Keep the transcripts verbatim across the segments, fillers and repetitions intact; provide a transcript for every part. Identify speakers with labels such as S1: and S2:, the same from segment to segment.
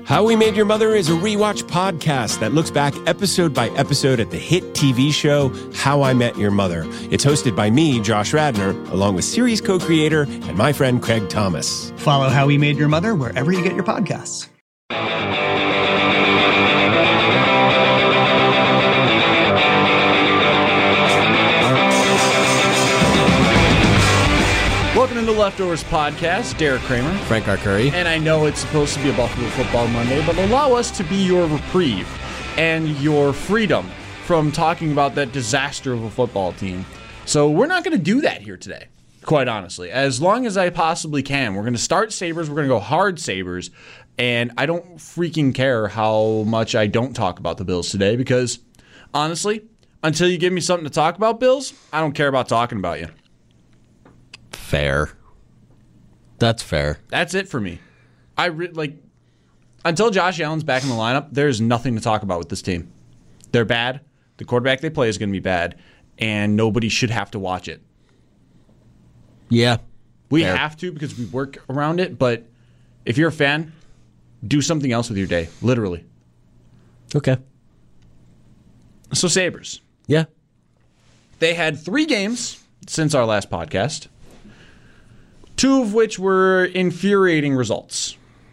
S1: How We Made Your Mother is a rewatch podcast that looks back episode by episode at the hit T V show How I Met Your Mother. It's hosted by me, Josh Radnor, along with series co-creator and my friend Craig Thomas.
S2: Follow How We Made Your Mother wherever you get your podcasts.
S3: Welcome to the Leftovers Podcast. Derek Kramer.
S4: Frank Arcuri.
S3: And I know it's supposed to be a Buffalo Football Monday, but allow us to be your reprieve and your freedom from talking about that disaster of a football team. So we're not going to do that here today, quite honestly. As long as I possibly can. We're going to start Sabres. We're going to go hard Sabres. And I don't freaking care how much I don't talk about the Bills today because, honestly, until you give me something to talk about, Bills, I don't care about talking about you.
S4: Fair. That's fair.
S3: That's it for me. I re- like until Josh Allen's back in the lineup, there's nothing to talk about with this team. They're bad. The quarterback they play is going to be bad, and nobody should have to watch it.
S4: Yeah.
S3: We
S4: fair.
S3: have to because we work around it, but if you're a fan, do something else with your day, literally.
S4: Okay.
S3: So Sabres.
S4: Yeah.
S3: They had three games since our last podcast. Two of which were infuriating results.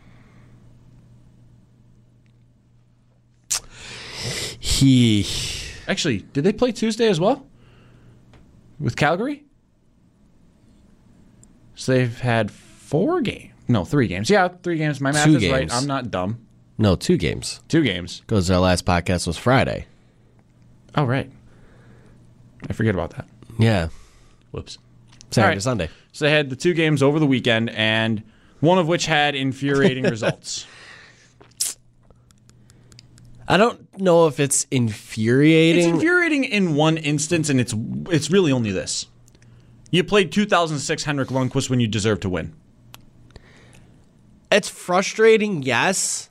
S4: He.
S3: Actually, did they play Tuesday as well? With Calgary? So they've had four games. No, three games. Yeah, three games. My math
S4: Two
S3: is
S4: games.
S3: right. I'm not dumb.
S4: No, two games.
S3: Two games.
S4: Because our last podcast was Friday.
S3: Oh, right. I forget about that.
S4: Yeah.
S3: Whoops.
S4: Saturday
S3: All
S4: to Sunday.
S3: So they had the two games over the weekend, and one of which had infuriating results.
S4: I don't know if it's infuriating.
S3: It's infuriating in one instance, and it's it's really only this. You played two thousand six Henrik Lundqvist when you deserve to win.
S4: It's frustrating, yes.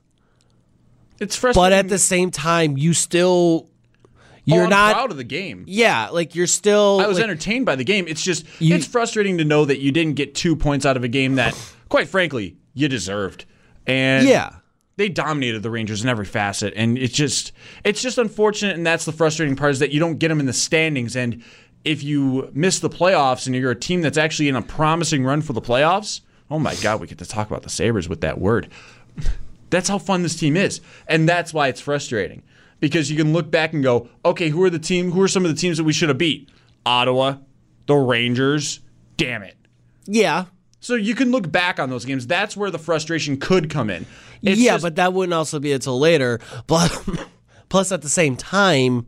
S3: It's frustrating.
S4: But at the same time, you still... You're
S3: oh, I'm
S4: not
S3: proud of the game.
S4: Yeah, like you're still...
S3: I was
S4: like,
S3: entertained by the game. It's just,
S4: you,
S3: it's frustrating to know that you didn't get two points out of a game that, quite frankly, you deserved. And
S4: yeah.
S3: They dominated the Rangers in every facet. And it's just, it's just unfortunate, and that's the frustrating part, is that you don't get them in the standings. And if you miss the playoffs and you're a team that's actually in a promising run for the playoffs, oh my God, we get to talk about the Sabres with that word. That's how fun this team is. And that's why it's frustrating. Because you can look back and go, okay, who are the team? Who are some of the teams that we should have beat? Ottawa, the Rangers. Damn it.
S4: Yeah.
S3: So you can look back on those games. That's where the frustration could come in. It's
S4: yeah,
S3: just,
S4: but that wouldn't also be until later. But plus, at the same time,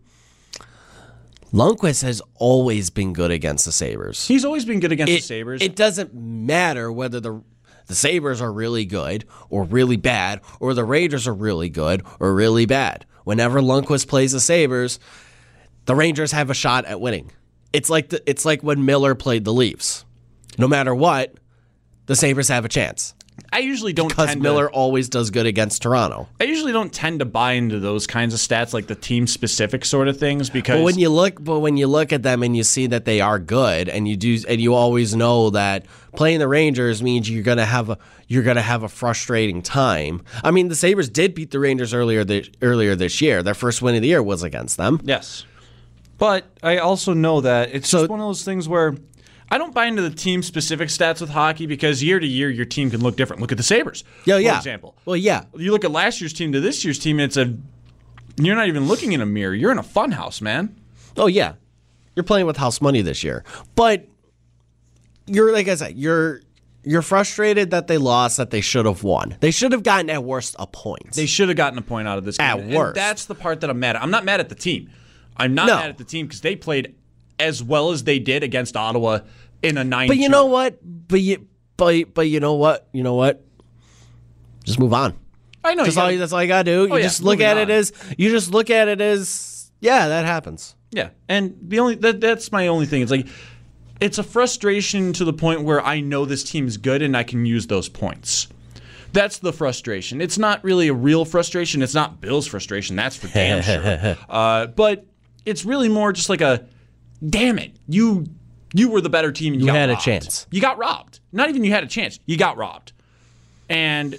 S4: Lundqvist has always been good against the Sabres.
S3: He's always been good against
S4: it,
S3: the Sabres.
S4: It doesn't matter whether the the Sabres are really good or really bad, or the Rangers are really good or really bad. Whenever Lundqvist plays the Sabres, the Rangers have a shot at winning. It's like the, it's like when Miller played the Leafs. No matter what, the Sabres have a chance.
S3: I usually don't
S4: because
S3: tend
S4: Miller
S3: to,
S4: always does good against Toronto.
S3: I usually don't tend to buy into those kinds of stats, like the team specific sort of things, because
S4: But when you look, but when you look at them and you see that they are good, and you do, and you always know that playing the Rangers means you're gonna have a you're gonna have a frustrating time. I mean, the Sabres did beat the Rangers earlier this, earlier this year. Their first win of the year was against them.
S3: Yes, but I also know that it's
S4: So-
S3: just one of those things where I don't buy into the team-specific stats with hockey because year to year your team can look different. Look at the Sabres,
S4: Yeah,
S3: for
S4: yeah.
S3: example.
S4: Well, yeah.
S3: You look at last year's team to this year's team, and it's a you're not even looking in a mirror. You're in a fun house, man.
S4: Oh yeah, you're playing with house money this year, but you're like I said, you're you're frustrated that they lost, that they should have won. They should have gotten at worst a point.
S3: They should have gotten a point out of this game.
S4: At
S3: And
S4: worst.
S3: that's the part that I'm mad at. I'm not mad at the team. I'm not
S4: No.
S3: mad at the team because they played as well as they did against Ottawa in a nine.
S4: But you know what? But you but but you know what? You know what? Just move on.
S3: I know.
S4: That's
S3: you
S4: all.
S3: gotta-
S4: You, that's all you gotta do. You
S3: Oh, yeah,
S4: just look
S3: moving
S4: at
S3: on.
S4: it as you just look at it as yeah, that happens.
S3: Yeah, and the only that, that's my only thing. It's like it's a frustration to the point where I know this team's good and I can use those points. That's the frustration. It's not really a real frustration. It's not Bill's frustration. That's for damn sure. Uh, but it's really more just like a, damn it, you you were the better team. And you
S4: You
S3: got
S4: had a
S3: robbed.
S4: chance.
S3: You got robbed. Not even you had a chance. You got robbed. And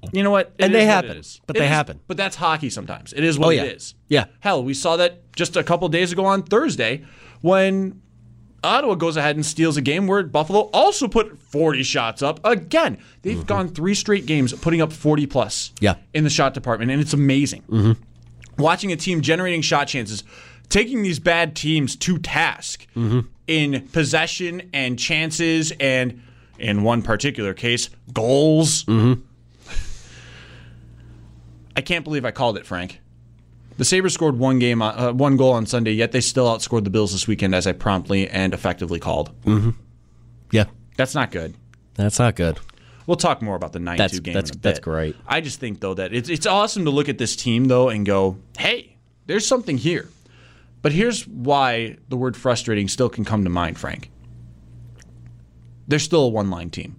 S3: You know what? It
S4: And they
S3: is what
S4: happen,
S3: it is.
S4: but
S3: It
S4: they
S3: is-
S4: happen.
S3: But that's hockey sometimes. It is what
S4: Oh, yeah.
S3: it is.
S4: Yeah.
S3: Hell, we saw that just a couple days ago on Thursday when Ottawa goes ahead and steals a game where Buffalo also put forty shots up. Again, they've mm-hmm. gone three straight games putting up forty plus
S4: yeah.
S3: in the shot department, and it's amazing.
S4: Mm-hmm.
S3: Watching a team generating shot chances, taking these bad teams to task
S4: mm-hmm.
S3: in possession and chances and, in one particular case, goals.
S4: Mm-hmm.
S3: I can't believe I called it, Frank. The Sabres scored one game, uh, one goal on Sunday, yet they still outscored the Bills this weekend, as I promptly and effectively called.
S4: Mm-hmm. Yeah.
S3: That's not good.
S4: That's not good.
S3: We'll talk more about the nine two game
S4: that's,
S3: in a bit.
S4: That's great.
S3: I just think, though, that it's, it's awesome to look at this team, though, and go, hey, there's something here. But here's why the word frustrating still can come to mind, Frank. They're still a one-line team.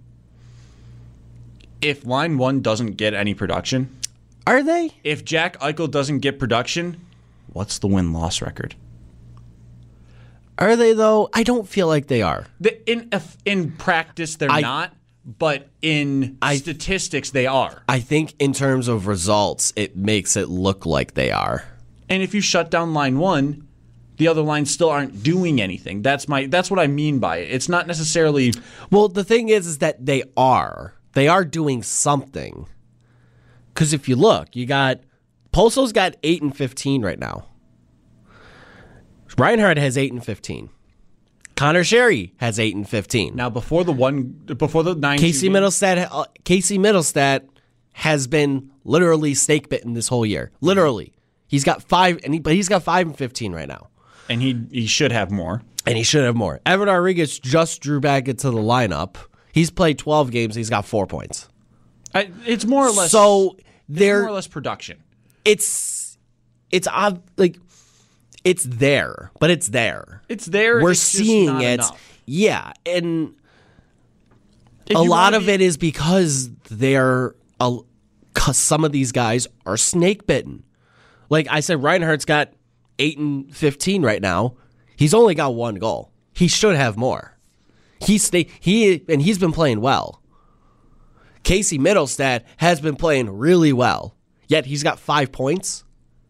S3: If line one doesn't get any production...
S4: Are they?
S3: If Jack Eichel doesn't get production, what's the win-loss record?
S4: Are they, though? I don't feel like they are.
S3: The, in in practice, they're
S4: I,
S3: not, but in
S4: I,
S3: statistics, they are.
S4: I think in terms of results, it makes it look like they are.
S3: And if you shut down line one, the other lines still aren't doing anything. That's my. That's what I mean by it. It's not necessarily...
S4: Well, the thing is, is that they are. They are doing something. Because if you look, you got Pulso's got eight and fifteen right now. Reinhart has eight and fifteen. Connor Sherry has eight and fifteen.
S3: Now before the one before the nine.
S4: Casey Middlestat. Uh, Casey Middlestat has been literally snake bitten this whole year. Literally, he's got five, and he, but he's got five and fifteen right now.
S3: And he he should have more.
S4: And he should have more. Evan Rodriguez just drew back into the lineup. He's played twelve games. He's got four points.
S3: I, it's more or less.
S4: So.
S3: They're more or less production.
S4: It's it's odd, like it's there, but it's there.
S3: It's there.
S4: We're
S3: it's
S4: seeing
S3: just not
S4: it.
S3: Enough.
S4: Yeah, and
S3: if
S4: a lot of
S3: be,
S4: it is because they're a, cause some of these guys are snake bitten. Like I said, Reinhardt's got eight and fifteen right now. He's only got one goal. He should have more. He stay he and he's been playing well. Casey Middlestat has been playing really well, yet he's got five points.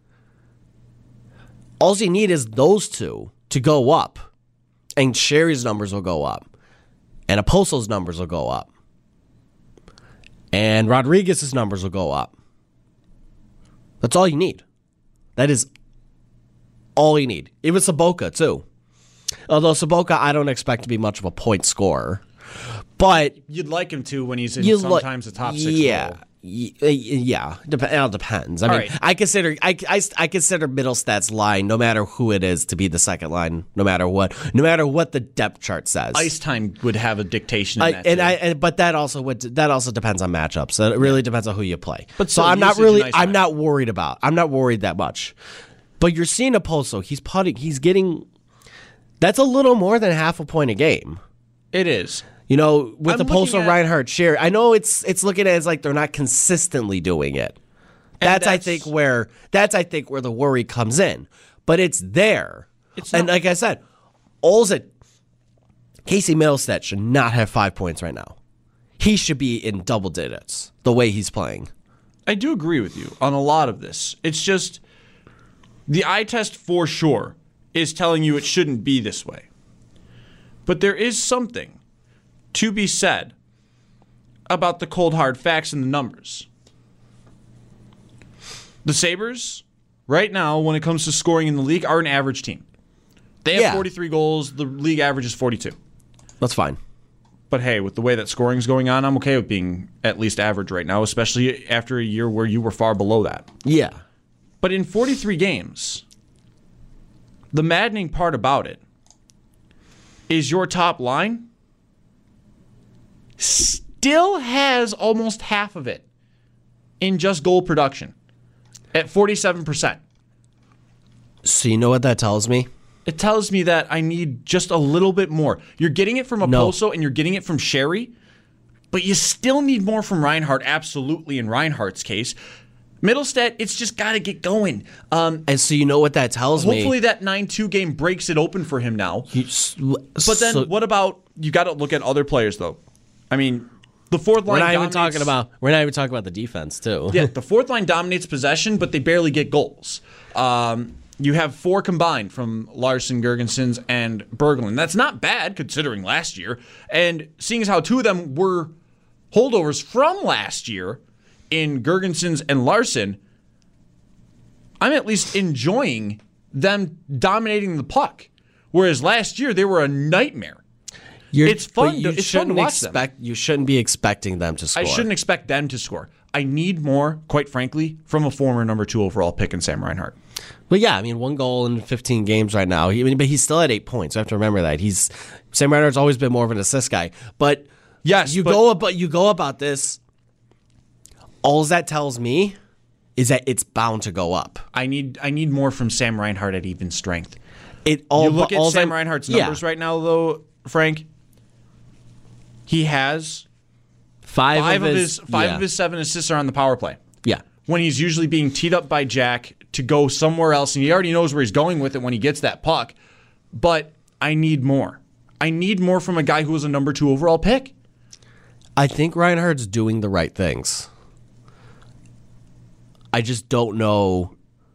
S4: All you need is those two to go up, and Sherry's numbers will go up, and Oposo's numbers will go up, and Rodriguez's numbers will go up. That's all you need. That is all you need. Even Sobotka, too. Although Sobotka, I don't expect to be much of a point scorer. But
S3: you'd like him to when he's in
S4: you
S3: sometimes
S4: li-
S3: a top six
S4: yeah,
S3: role.
S4: Y- yeah, Dep- it all depends. I
S3: All
S4: mean,
S3: right.
S4: I consider I, I, I consider Middlestat's line, no matter who it is, to be the second line, no matter what, no matter what the depth chart says.
S3: Ice time would have a dictation in
S4: I,
S3: that
S4: and
S3: too.
S4: I, and, but that also would that also depends on matchups. So it really depends on who you play.
S3: But
S4: so
S3: still,
S4: I'm not
S3: usage
S4: really
S3: and ice
S4: I'm
S3: time.
S4: not worried about. I'm not worried that much. But you're seeing Oposo. He's putting. He's getting. That's a little more than half a point a game.
S3: It is.
S4: You know, with
S3: I'm
S4: the Oposo,
S3: looking at-
S4: Reinhardt, Sherry. I know it's it's looking at it as like they're not consistently doing it. That's, I
S3: that's-
S4: think where that's I think where the worry comes in. But it's there.
S3: It's
S4: and
S3: not-
S4: like I said, all's it Casey Middlestat should not have five points right now. He should be in double digits the way he's playing.
S3: I do agree with you on a lot of this. It's just the eye test for sure is telling you it shouldn't be this way. But there is something to be said about the cold hard facts and the numbers. The Sabres, right now, when it comes to scoring in the league, are an average team. They have
S4: Yeah.
S3: forty-three goals. The league average is forty-two.
S4: That's fine.
S3: But hey, with the way that scoring's going on, I'm okay with being at least average right now, especially after a year where you were far below that.
S4: Yeah.
S3: But in forty-three games, the maddening part about it is your top line still has almost half of it in just goal production at forty-seven percent.
S4: So you know what that tells me?
S3: It tells me that I need just a little bit more. You're getting it from
S4: No.
S3: Oposo and you're getting it from Sherry, but you still need more from Reinhardt, absolutely, in Reinhardt's case. Middlestat, it's just got to get going. Um,
S4: And so you know what that tells me?
S3: hopefully that nine two game breaks it open for him now.
S4: You s-
S3: But then
S4: so-
S3: what about, you got to look at other players, though. I mean, The fourth line
S4: We're not even
S3: dominates-
S4: talking about. We're not even talking about the defense too.
S3: Yeah, the fourth line dominates possession, but they barely get goals. Um, you have four combined from Larson, Gergensons, and Berglund. That's not bad considering last year. And seeing as how two of them were holdovers from last year in Gergensons and Larson, I'm at least enjoying them dominating the puck. Whereas last year, they were a nightmare.
S4: You're,
S3: It's fun
S4: but
S3: to-
S4: You
S3: it's fun to
S4: shouldn't
S3: watch them.
S4: expect. You shouldn't be expecting them to score.
S3: I shouldn't expect them to score. I need more, quite frankly, from a former number two overall pick in Sam Reinhart.
S4: But yeah, I mean, one goal in fifteen games right now. He, I mean, but he's still at eight points. You have to remember that he's Sam Reinhart's always been more of an assist guy. But
S3: Yes,
S4: you
S3: but-
S4: go about you go about this. All that tells me is that it's bound to go up.
S3: I need I need more from Sam Reinhart at even strength.
S4: It all
S3: You look at
S4: all
S3: Sam
S4: that-
S3: Reinhart's
S4: yeah.
S3: numbers right now, though, Frank. He has
S4: Five,
S3: five
S4: of
S3: of
S4: his,
S3: his five
S4: yeah.
S3: of his seven assists are on the power play.
S4: Yeah.
S3: When he's usually being teed up by Jack to go somewhere else, and he already knows where he's going with it when he gets that puck. But I need more. I need more from a guy who was a number two overall pick.
S4: I think Reinhardt's doing the right things. I just don't know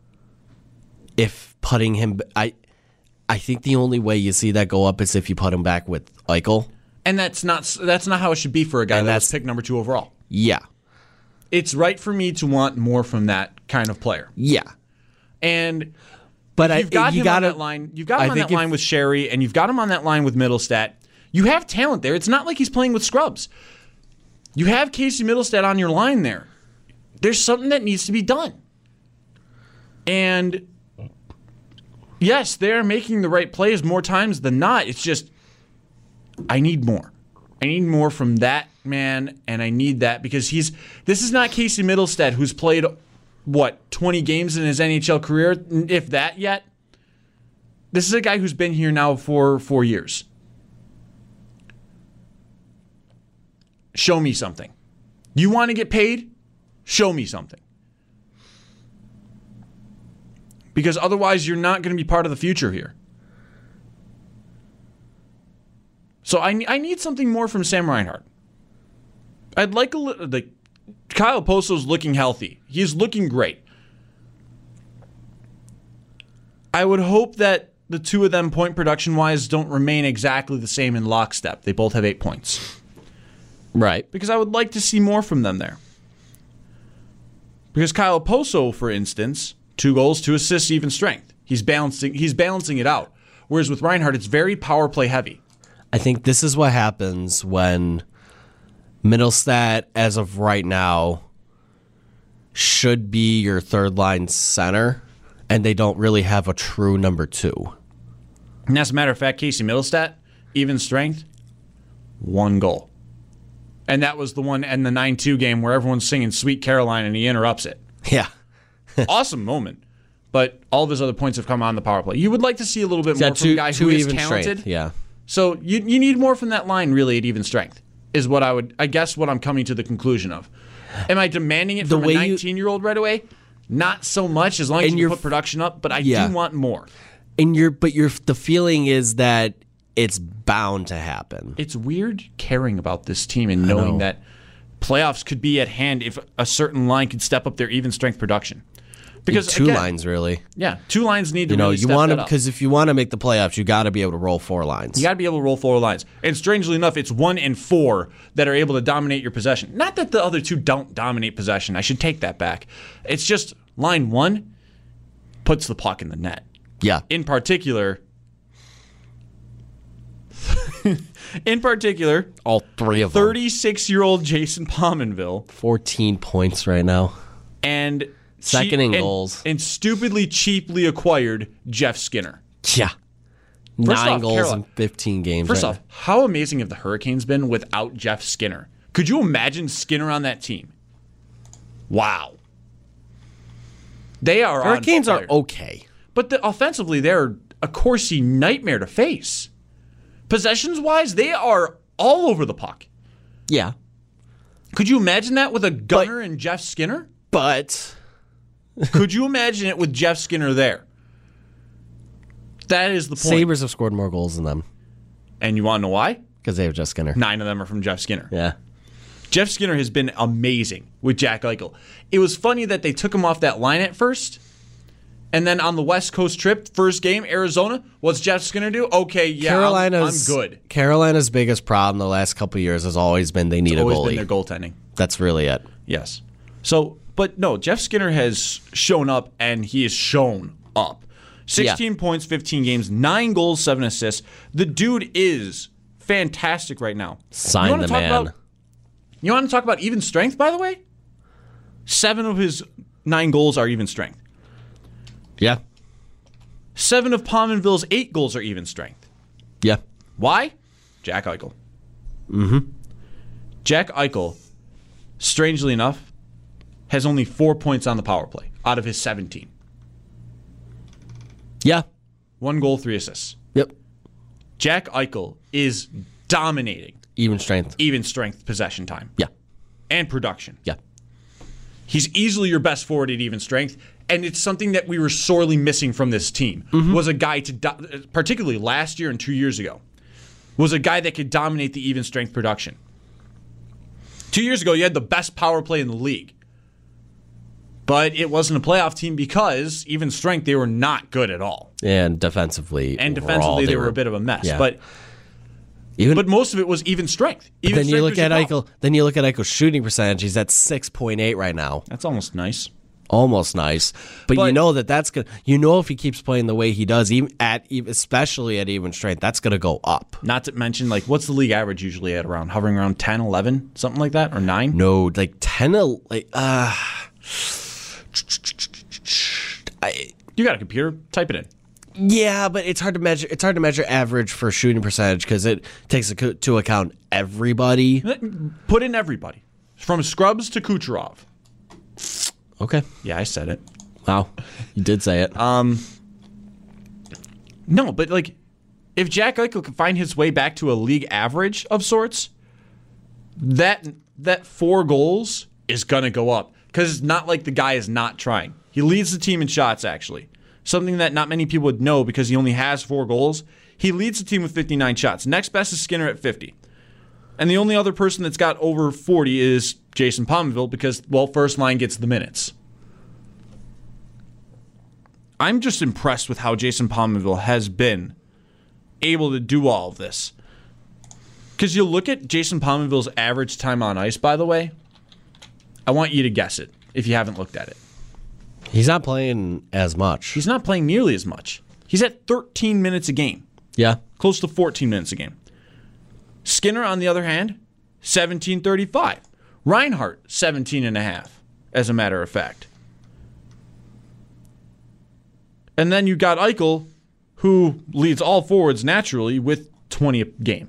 S4: if putting him. I I think the only way you see that go up is if you put him back with Eichel.
S3: And that's not that's not how it should be for a guy
S4: And
S3: that was
S4: that's-
S3: picked number two overall.
S4: Yeah.
S3: It's right for me to want more from that kind of player.
S4: Yeah.
S3: And
S4: But I,
S3: you've got
S4: you
S3: him
S4: gotta,
S3: on that line. You've got him
S4: I
S3: on
S4: think
S3: that
S4: if-
S3: line with Sherry, and you've got him on that line with Middlestat. You have talent there. It's not like he's playing with scrubs. You have Casey Middlestat on your line there. There's something that needs to be done. And yes, they're making the right plays more times than not. It's just I need more. I need more from that man, and I need that because he's. This is not Casey Middlestat, who's played what twenty games in his N H L career, if that yet. This is a guy who's been here now for four years. Show me something. You want to get paid? Show me something. Because otherwise, you're not going to be part of the future here. So I, I need something more from Sam Reinhart. I'd like a little. Like, Kyle Poso's looking healthy. He's looking great. I would hope that the two of them, point production wise, don't remain exactly the same in lockstep. They both have eight points.
S4: Right.
S3: Because I would like to see more from them there. Because Kyle Poso, for instance, two goals, two assists, even strength. He's balancing. He's balancing it out. Whereas with Reinhart, it's very power play heavy.
S4: I think this is what happens when Middlestat, as of right now, should be your third line center, and they don't really have a true number two.
S3: And as a matter of fact, Casey Middlestat, even strength, one goal. And that was the one in the nine two game where everyone's singing Sweet Caroline and he interrupts it.
S4: Yeah.
S3: Awesome moment. But all of his other points have come on the power play. You would like to see a little bit
S4: Yeah,
S3: more from
S4: two,
S3: a guy
S4: two
S3: who is
S4: even
S3: talented.
S4: strength. Yeah.
S3: So you you need more from that line really at even strength is what I would I guess what I'm coming to the conclusion of. Am I demanding it
S4: The
S3: from a
S4: way you-
S3: nineteen-year-old right away? Not so much as long as
S4: And
S3: you
S4: you're-
S3: put production up, but I
S4: Yeah.
S3: do want more.
S4: And you're, but you're, the feeling is that it's bound to happen.
S3: It's weird caring about this team and knowing
S4: know.
S3: that playoffs could be at hand if a certain line could step up their even strength production. Because
S4: two
S3: again,
S4: lines, really.
S3: yeah, two lines need to
S4: You know,
S3: really
S4: you
S3: step
S4: want to,
S3: that up.
S4: because if you want to make the playoffs, you got to be able to roll four lines.
S3: You got to be able to roll four lines. And strangely enough, it's one and four that are able to dominate your possession. Not that the other two don't dominate possession. I should take that back. It's just line one puts the puck in the net.
S4: Yeah.
S3: In particular, in particular,
S4: All three of them.
S3: thirty-six-year-old Jason Pominville
S4: fourteen points right now.
S3: and
S4: Second in
S3: and-
S4: goals.
S3: and stupidly cheaply acquired Jeff Skinner.
S4: Yeah. Nine
S3: off,
S4: goals
S3: Caroline,
S4: in fifteen games.
S3: First
S4: right
S3: off, how amazing have the Hurricanes been without Jeff Skinner? Could you imagine Skinner on that team? Wow. They are
S4: now. Hurricanes
S3: on
S4: are
S3: fire.
S4: okay.
S3: But the, offensively, they're a Corsi nightmare to face. Possessions-wise, they are all over the puck.
S4: Yeah.
S3: Could you imagine that with a gunner and Jeff Skinner?
S4: But
S3: Could you imagine it with Jeff Skinner there? That is the point.
S4: Sabres have scored more goals than them
S3: And you want to know why?
S4: because they have Jeff Skinner.
S3: Nine of them are from Jeff Skinner.
S4: Yeah.
S3: Jeff Skinner has been amazing with Jack Eichel. It was funny that they took him off that line at first, and then on the West Coast trip, first game, Arizona, what's Jeff Skinner do? Okay, yeah,
S4: Carolina's,
S3: I'm, I'm good.
S4: Carolina's biggest problem the last couple of years has always been they need
S3: It's
S4: a
S3: always
S4: goalie.
S3: been their goaltending.
S4: That's really it.
S3: Yes. So, but no, Jeff Skinner has shown up, and he has shown up. sixteen
S4: Yeah.
S3: points, fifteen games, nine goals, seven assists. The dude is fantastic right now.
S4: Sign
S3: You wanna
S4: the
S3: talk
S4: man.
S3: About, you want to talk about even strength, by the way? Seven of his nine goals are even strength.
S4: Yeah.
S3: Seven of Pominville's eight goals are even strength.
S4: Yeah.
S3: Why? Jack Eichel. Mm-hmm. Jack Eichel, strangely enough, has only four points on the power play out of his seventeen.
S4: Yeah.
S3: One goal, three assists.
S4: Yep.
S3: Jack Eichel is dominating
S4: Even strength.
S3: even strength possession time
S4: Yeah.
S3: and production.
S4: Yeah.
S3: He's easily your best forward at even strength, and it's something that we were sorely missing from this team.
S4: Mm-hmm.
S3: Was a guy to, do- particularly last year and two years ago, was a guy that could dominate the even strength production. Two years ago, you had the best power play in the league, but it wasn't a playoff team because even strength they were not good at all,
S4: And defensively.
S3: and
S4: overall,
S3: defensively they, were, a bit of a mess.
S4: yeah.
S3: But
S4: even,
S3: but most of it was even strength. Even
S4: then you
S3: strength
S4: look
S3: was your
S4: at
S3: call.
S4: Eichel. Then you look at Eichel's shooting percentage. He's at six point eight right now.
S3: That's almost nice.
S4: Almost nice, but,
S3: But-
S4: you know that that's gonna. You know if he keeps playing the way he does, even at even- especially at even strength, that's gonna go up.
S3: Not to mention, like, what's the league average usually at around? Hovering around ten, eleven, something like that, or nine?
S4: No, like ten, el- like uh, I,
S3: You got a computer? Type it in.
S4: yeah, but it's hard to measure. It's hard to measure average for shooting percentage because it takes into account everybody.
S3: Put in everybody. From Scrubs to Kucherov.
S4: Okay,
S3: Yeah, I said it.
S4: wow, you did say it.
S3: No, but, like, if Jack Eichel can find his way back to a league average of sorts, that that four goals is going to go up. Because it's not like the guy is not trying. He leads the team in shots, actually. Something that not many people would know because he only has four goals. He leads the team with fifty-nine shots. Next best is Skinner at fifty. And the only other person that's got over forty is Jason Pominville because, well, first line gets the minutes. I'm just impressed with how Jason Pominville has been able to do all of this. Because you look at Jason Pominville's average time on ice, by the way. I want you to guess it if you haven't looked at it.
S4: He's not playing as much.
S3: He's not playing nearly as much. He's at thirteen minutes a game,
S4: Yeah,
S3: close to fourteen minutes a game. Skinner, on the other hand, seventeen thirty-five. Reinhart, seventeen and a half, as a matter of fact. And then you got Eichel, who leads all forwards naturally with twenty a game.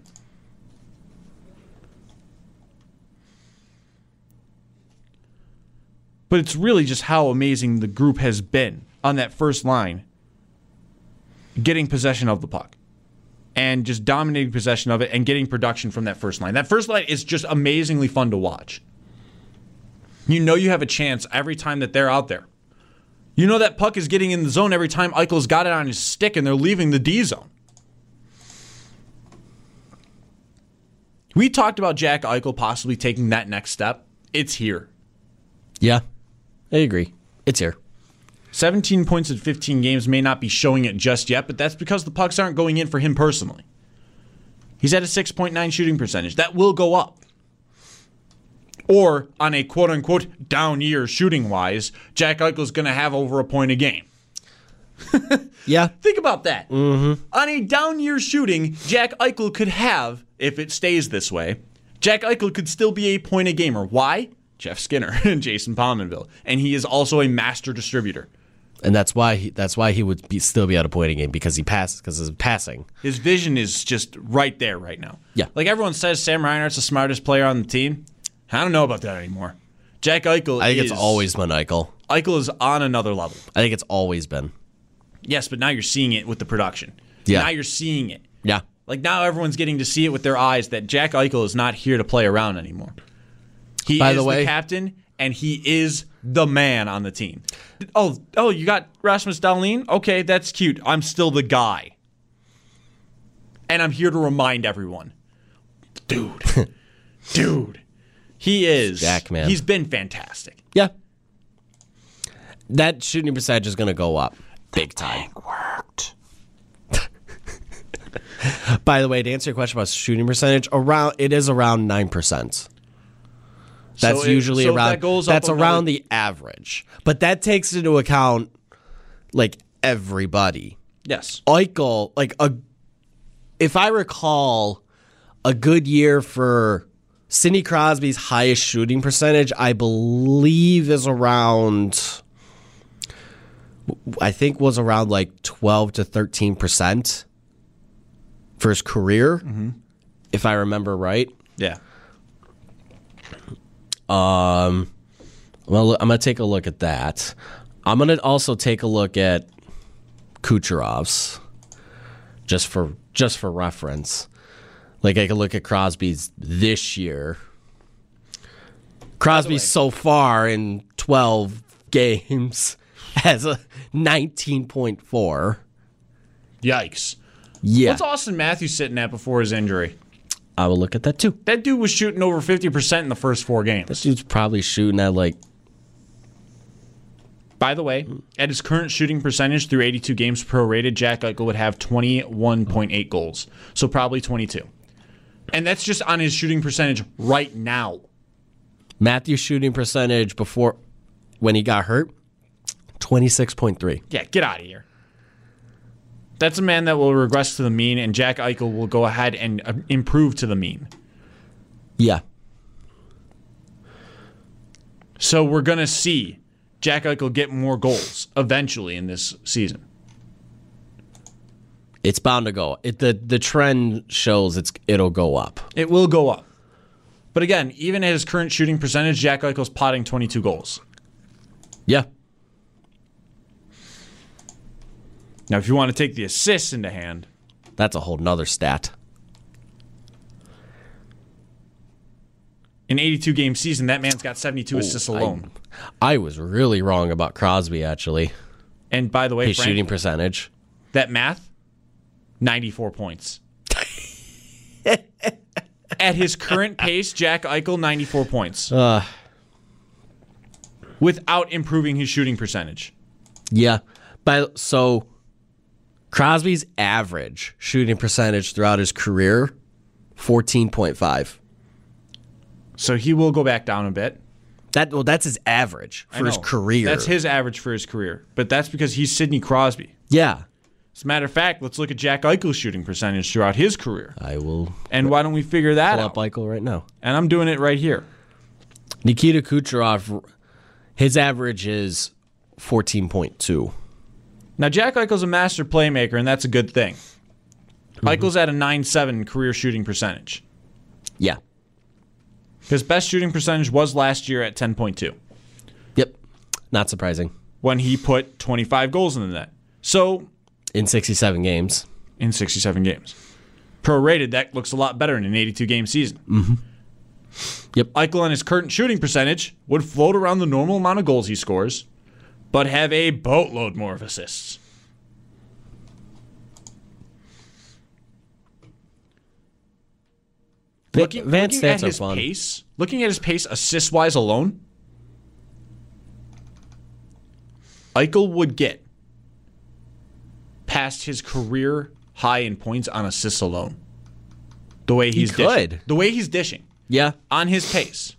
S3: But it's really just how amazing the group has been on that first line, getting possession of the puck and just dominating possession of it and getting production from that first line. That first line is just amazingly fun to watch. You know you have a chance every time that they're out there. You know that puck is getting in the zone every time Eichel's got it on his stick and they're leaving the D zone. We talked about Jack Eichel possibly taking that next step. It's here.
S4: yeah, I agree. It's here.
S3: seventeen points in fifteen games may not be showing it just yet, but that's because the pucks aren't going in for him personally. He's at a six point nine shooting percentage. That will go up. Or, on a quote-unquote down year shooting-wise, Jack Eichel's going to have over a point a game.
S4: Yeah,
S3: Think about that. Mm-hmm. On a down year shooting, Jack Eichel could have, if it stays this way, Jack Eichel could still be a point a gamer. Why? Jeff Skinner and Jason Pominville. And he is also a master distributor.
S4: and that's why he, that's why he would be, still be at a pointing game because he passes because his passing.
S3: His vision is just right there right now.
S4: Yeah.
S3: Like everyone says Sam Reinhart's the smartest player on the team. I don't know about that anymore. Jack Eichel
S4: I think
S3: is,
S4: it's always been Eichel.
S3: Eichel is on another level.
S4: I think it's always been.
S3: Yes, but now you're seeing it with the production.
S4: Yeah.
S3: Now you're seeing it.
S4: Yeah.
S3: Like now everyone's getting to see it with their eyes that Jack Eichel is not here to play around anymore. He
S4: By
S3: is
S4: the
S3: the,
S4: way-
S3: captain and he is the man on the team. Oh, oh, you got Rasmus Dahlin? Okay, that's cute. I'm still the guy. And I'm here to remind everyone. Dude. dude. He is.
S4: Jack, man.
S3: He's been fantastic.
S4: Yeah. That shooting percentage is going to go up big time.
S3: Worked.
S4: By the way, to answer your question about shooting percentage, around it is around nine percent. That's
S3: So it-
S4: usually
S3: so
S4: around
S3: that goes up
S4: that's
S3: another-
S4: around the average. But that takes into account like everybody.
S3: Yes.
S4: Eichel, like a if I recall a good year for Sidney Crosby's highest shooting percentage, I believe is around I think was around like twelve to thirteen percent for his career, mm-hmm. if I remember right.
S3: Yeah.
S4: Um, well, I'm going to take a look at that. I'm going to also take a look at Kucherov's just for just for reference. Like I can look at Crosby's this year. Crosby's so far in twelve games has a nineteen point four.
S3: Yikes.
S4: Yeah.
S3: What's Austin Matthews sitting at before his injury?
S4: I will look at that too.
S3: That dude was shooting over fifty percent in the first four games.
S4: This dude's probably shooting at like
S3: By the way, at his current shooting percentage through eighty-two games prorated, Jack Eichel would have twenty-one point eight goals. So probably twenty-two. And that's just on his shooting percentage right now.
S4: Matthew's shooting percentage before when he got hurt, twenty-six point three.
S3: Yeah, get out of here. That's a man that will regress to the mean, and Jack Eichel will go ahead and uh, improve to the mean.
S4: Yeah.
S3: So we're going to see Jack Eichel get more goals eventually in this season.
S4: It's bound to go. It, the the trend shows it's it'll go up.
S3: It will go up. But again, even at his current shooting percentage, Jack Eichel's potting twenty-two goals.
S4: Yeah.
S3: Now, if you want to take the assists into hand,
S4: That's a whole nother stat.
S3: in eighty-two game season, that man's got seventy-two assists alone.
S4: I, I was really wrong about Crosby, actually.
S3: And by the way,
S4: His
S3: Frank,
S4: shooting percentage.
S3: that math, ninety-four points. At his current pace, Jack Eichel, ninety-four points.
S4: Uh,
S3: without improving his shooting percentage.
S4: yeah. By, so, Crosby's average shooting percentage throughout his career, fourteen point five.
S3: So he will go back down a bit.
S4: That well, that's his average
S3: I
S4: for his
S3: know.
S4: career.
S3: That's his average for his career. But that's because he's Sidney Crosby.
S4: Yeah.
S3: As a matter of fact, let's look at Jack Eichel's shooting percentage throughout his career.
S4: I will
S3: And why don't we figure that
S4: pull
S3: out?
S4: up Eichel right now.
S3: And I'm doing it right here.
S4: Nikita Kucherov, his average is fourteen point two.
S3: Now, Jack Eichel's a master playmaker, and that's a good thing. Mm-hmm. Eichel's at a nine seven career shooting percentage.
S4: Yeah.
S3: His best shooting percentage was last year at ten point two
S4: Yep. Not surprising.
S3: when he put twenty-five goals in the net. So,
S4: In sixty-seven games.
S3: in sixty-seven games. Prorated, that looks a lot better in an eighty-two game season.
S4: Mm-hmm. Yep.
S3: Eichel on his current shooting percentage would float around the normal amount of goals he scores, but have a boatload more of assists. Looking,
S4: Vance
S3: looking at
S4: stats are
S3: his
S4: fun.
S3: pace, looking at his pace assist-wise alone, Eichel would get past his career high in points on assists alone. The way he's
S4: could.
S3: dishing. The way he's dishing
S4: Yeah.
S3: on his pace.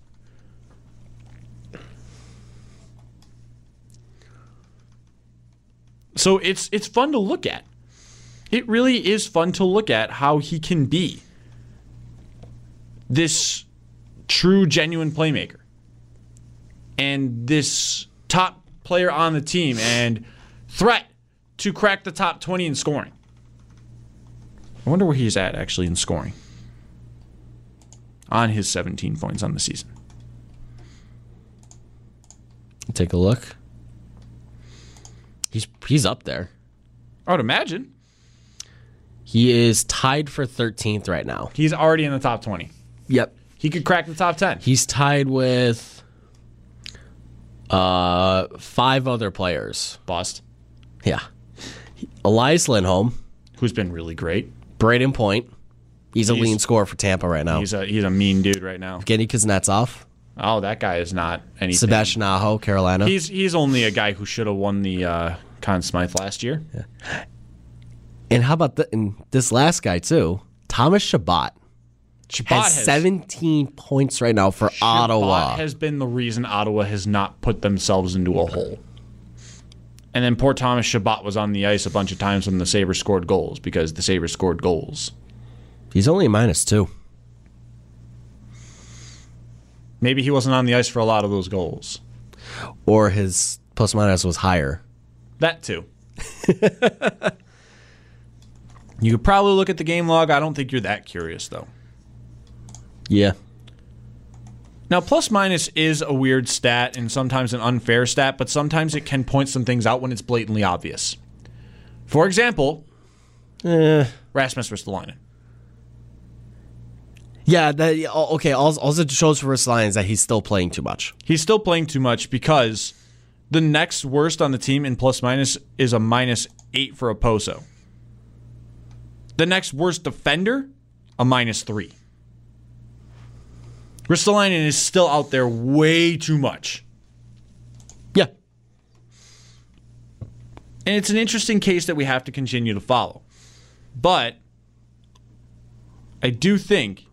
S3: So it's it's fun to look at. It really is fun to look at how he can be this true, genuine playmaker and this top player on the team and threat to crack the top twenty in scoring. I wonder where he's at actually in scoring on his seventeen points on the season.
S4: Take a look. He's he's up there.
S3: I would imagine.
S4: He is tied for thirteenth right now.
S3: He's already in the top twenty.
S4: Yep.
S3: He could crack the top ten.
S4: He's tied with uh, five other players.
S3: Bust.
S4: Yeah. Elias Lindholm,
S3: Who's been really great.
S4: Braden Point. He's a
S3: He's-
S4: lean scorer for Tampa right now.
S3: He's a he's a mean dude right now.
S4: Evgeny Kuznetsov.
S3: Oh, that guy is not anything.
S4: Sebastian Aho, Carolina.
S3: He's he's only a guy who should have won the uh, Conn Smythe last year. Yeah.
S4: And how about the, and this last guy, too? Thomas Chabot.
S3: Chabot
S4: has, has seventeen points right now for
S3: Chabot
S4: Ottawa.
S3: Has been the reason Ottawa has not put themselves into a hole. And then poor Thomas Chabot was on the ice a bunch of times when the Sabres scored goals because the Sabres scored goals.
S4: He's only a minus two.
S3: Maybe he wasn't on the ice for a lot of those goals.
S4: Or his plus minus was higher.
S3: That too. You could probably look at the game log. I don't think you're that curious, though.
S4: Yeah.
S3: Now, plus minus is a weird stat and sometimes an unfair stat, but sometimes it can point some things out when it's blatantly obvious. For example,
S4: Eh.
S3: Rasmus Ristolainen.
S4: Yeah, that, okay, all, all it shows for Ristolainen is that he's still playing too much.
S3: He's still playing too much because the next worst on the team in plus minus is a minus eight for Oposo. The next worst defender, a minus three. Ristolainen is still out there way too much.
S4: Yeah.
S3: And it's an interesting case that we have to continue to follow. But I do think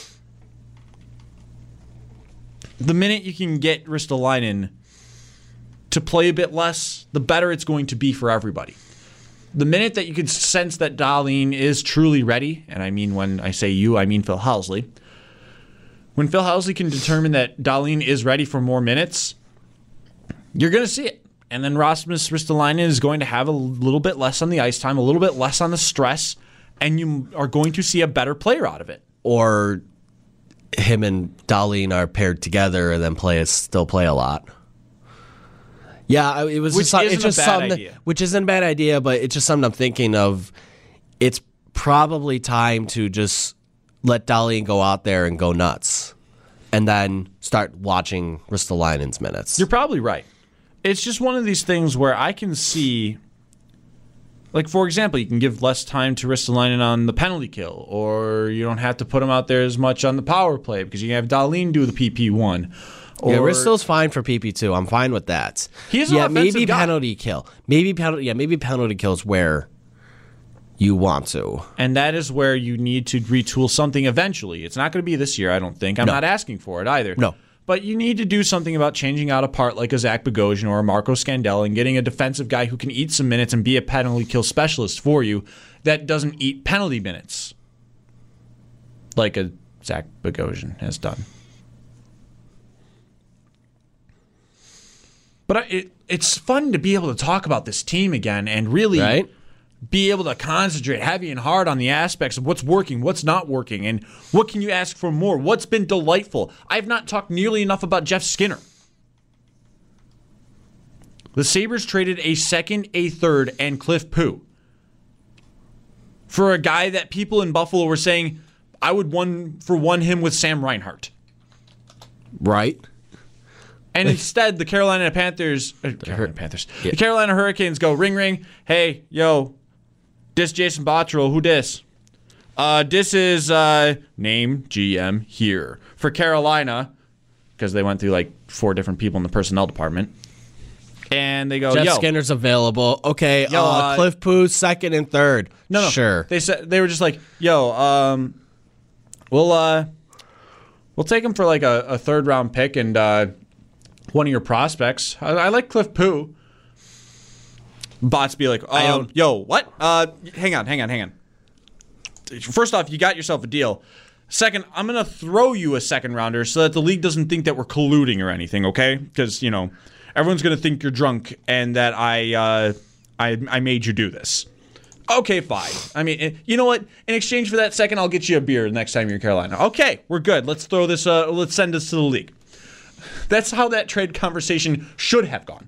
S3: the minute you can get Ristolainen to play a bit less, the better it's going to be for everybody. The minute that you can sense that Dahlin is truly ready, and I mean when I say you, I mean Phil Housley. When Phil Housley can determine that Dahlin is ready for more minutes, you're going to see it. And then Rasmus Ristolainen is going to have a little bit less on the ice time, a little bit less on the stress, and you are going to see a better player out of it.
S4: Or him and Dahlin are paired together and then play still play a lot. Yeah, it was
S3: which
S4: just,
S3: isn't
S4: it's just
S3: a bad
S4: something,
S3: idea.
S4: Which isn't a bad idea, but it's just something I'm thinking of. It's probably time to just let Dahlin go out there and go nuts, and then start watching Ristolainen's minutes.
S3: You're probably right. It's just one of these things where I can see, like, for example, you can give less time to Ristolainen on the penalty kill, or you don't have to put him out there as much on the power play because you can have Dahlin do the P P one. Or,
S4: yeah, Risto's fine for P P two. I'm fine with that.
S3: He's an
S4: yeah,
S3: offensive
S4: maybe
S3: guy.
S4: penalty kill. Maybe penalty. Yeah, maybe penalty kills where you want to.
S3: And that is where you need to retool something eventually. It's not going to be this year, I don't think. I'm
S4: No.
S3: not asking for it either.
S4: No.
S3: But you need to do something about changing out a part like a Zach Bogosian or a Marco Scandella and getting a defensive guy who can eat some minutes and be a penalty kill specialist for you that doesn't eat penalty minutes like a Zach Bogosian has done. But I- it, it's fun to be able to talk about this team again and really
S4: Right?
S3: be able to concentrate heavy and hard on the aspects of what's working, what's not working, and what can you ask for more, what's been delightful. I've not talked nearly enough about Jeff Skinner. The Sabres traded a second, a third, and Cliff Poo for a guy that people in Buffalo were saying, I would one for one him with Sam Reinhart.
S4: Right?
S3: And instead, the Carolina Panthers, uh, Carolina Panthers, the Carolina Hurricanes go ring ring. Hey, yo, this Jason Botterill. Who dis? Uh, this is uh, name G M here for Carolina because they went through like four different people in the personnel department, and they go,
S4: Jeff
S3: yo,
S4: Skinner's available. Okay,
S3: Yo,
S4: uh,
S3: uh,
S4: Cliff Pooh second and third.
S3: no, no,
S4: Sure.
S3: They said they were just like, yo, um, we'll uh, we'll take him for like a, a third round pick and. Uh, One of your prospects. I, I like Cliff Poo. Bots be like, um, yo, what? Uh, hang on, hang on, hang on. First off, you got yourself a deal. Second, I'm going to throw you a second rounder so that the league doesn't think that we're colluding or anything, okay? Because, you know, everyone's going to think you're drunk and that I, uh, I, I made you do this. Okay, fine. I mean, you know what? In exchange for that second, I'll get you a beer the next time you're in Carolina. Okay, we're good. Let's throw this, uh, let's send this to the league. That's how that trade conversation should have gone.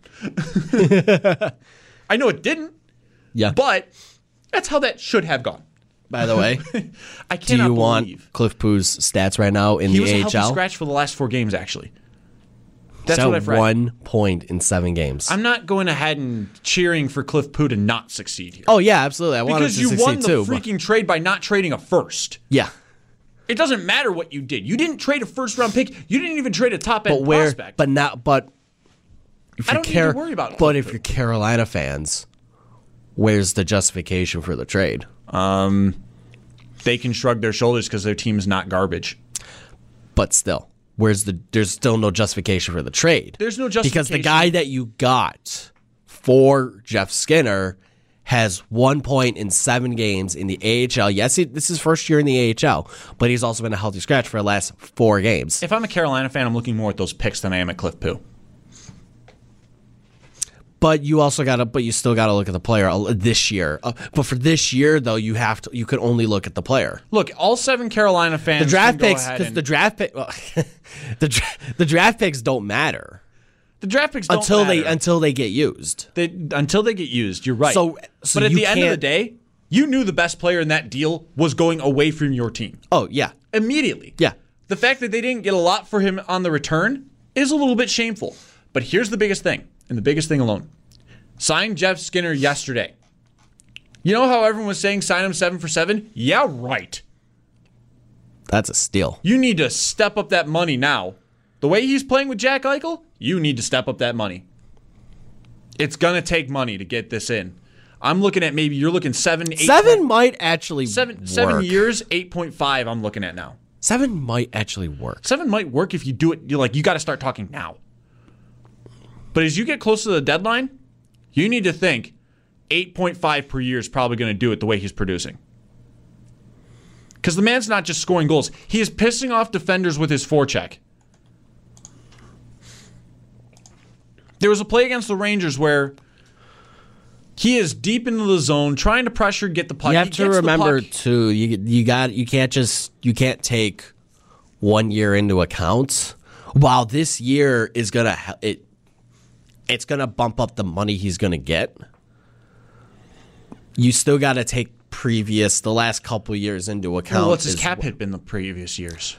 S3: I know it didn't,
S4: Yeah.
S3: but that's how that should have gone.
S4: By the way,
S3: I
S4: do
S3: cannot
S4: you want
S3: believe
S4: Cliff Pooh's stats right now in
S3: he
S4: the
S3: was a
S4: A H
S3: healthy
S4: L?
S3: scratch for the last four games, actually.
S4: That's
S3: That's what I've read.
S4: one point in seven games.
S3: I'm not going ahead and cheering for Cliff Poo to not succeed here.
S4: oh yeah, absolutely. I wanted
S3: because
S4: to
S3: you
S4: succeed
S3: won the
S4: too. but-
S3: freaking trade by not trading a first.
S4: yeah.
S3: It doesn't matter what you did. You didn't trade a first round pick. You didn't even trade a top end
S4: But where?
S3: prospect.
S4: But not. But if
S3: I
S4: you're
S3: don't
S4: Car-
S3: need to worry about.
S4: But if you're Carolina fans, where's the justification for the trade?
S3: Um, they can shrug their shoulders because their team's not garbage.
S4: But still, where's the? There's still no justification for the trade.
S3: There's no
S4: because the
S3: justification.
S4: guy that you got for Jeff Skinner has one point in seven games in the A H L. Yes, he, this is his first year in the A H L, but he's also been a healthy scratch for the last four games.
S3: If I'm a Carolina fan, I'm looking more at those picks than I am at Cliff Poo.
S4: But you also got to, but you still got to look at the player this year. Uh, but for this year, though, you have to, you could only look at the player.
S3: Look, all seven Carolina fans.
S4: The draft
S3: can go
S4: picks,
S3: ahead
S4: because
S3: and-
S4: the draft pick, well, the dra- the draft picks don't matter
S3: the draft picks don't
S4: until
S3: matter.
S4: they until they get used.
S3: They, until they get used. You're right.
S4: So- so
S3: but at
S4: you
S3: the end of the
S4: can't-
S3: day, you knew the best player in that deal was going away from your team
S4: Oh yeah,
S3: immediately.
S4: yeah.
S3: The fact that they didn't get a lot for him on the return is a little bit shameful. But here's the biggest thing, and the biggest thing alone. Signed Jeff Skinner yesterday. You know how everyone was saying sign him seven for seven? Yeah, right.
S4: That's a steal.
S3: You need to step up that money now. The way he's playing with Jack Eichel, you need to step up that money. It's going to take money to get this in. I'm looking at maybe you're looking seven, eight.
S4: Seven might actually
S3: Seven,
S4: work.
S3: seven years, eight point five I'm looking at now.
S4: Seven might actually work.
S3: Seven might work if you do it. You're like, you got to start talking now. But as you get closer to the deadline, you need to think eight point five per year is probably going to do it the way he's producing. Because the man's not just scoring goals. He is pissing off defenders with his forecheck. There was a play against the Rangers where he is deep into the zone, trying to pressure, get the puck.
S4: You have
S3: He
S4: to
S3: gets the
S4: remember
S3: puck.
S4: too. You you got you can't just you can't take one year into account. While this year is gonna hel- it, it's gonna bump up the money he's gonna get. You still got to take previous the last couple years into account.
S3: Well, what's his
S4: as
S3: cap
S4: well.
S3: hit been the previous years?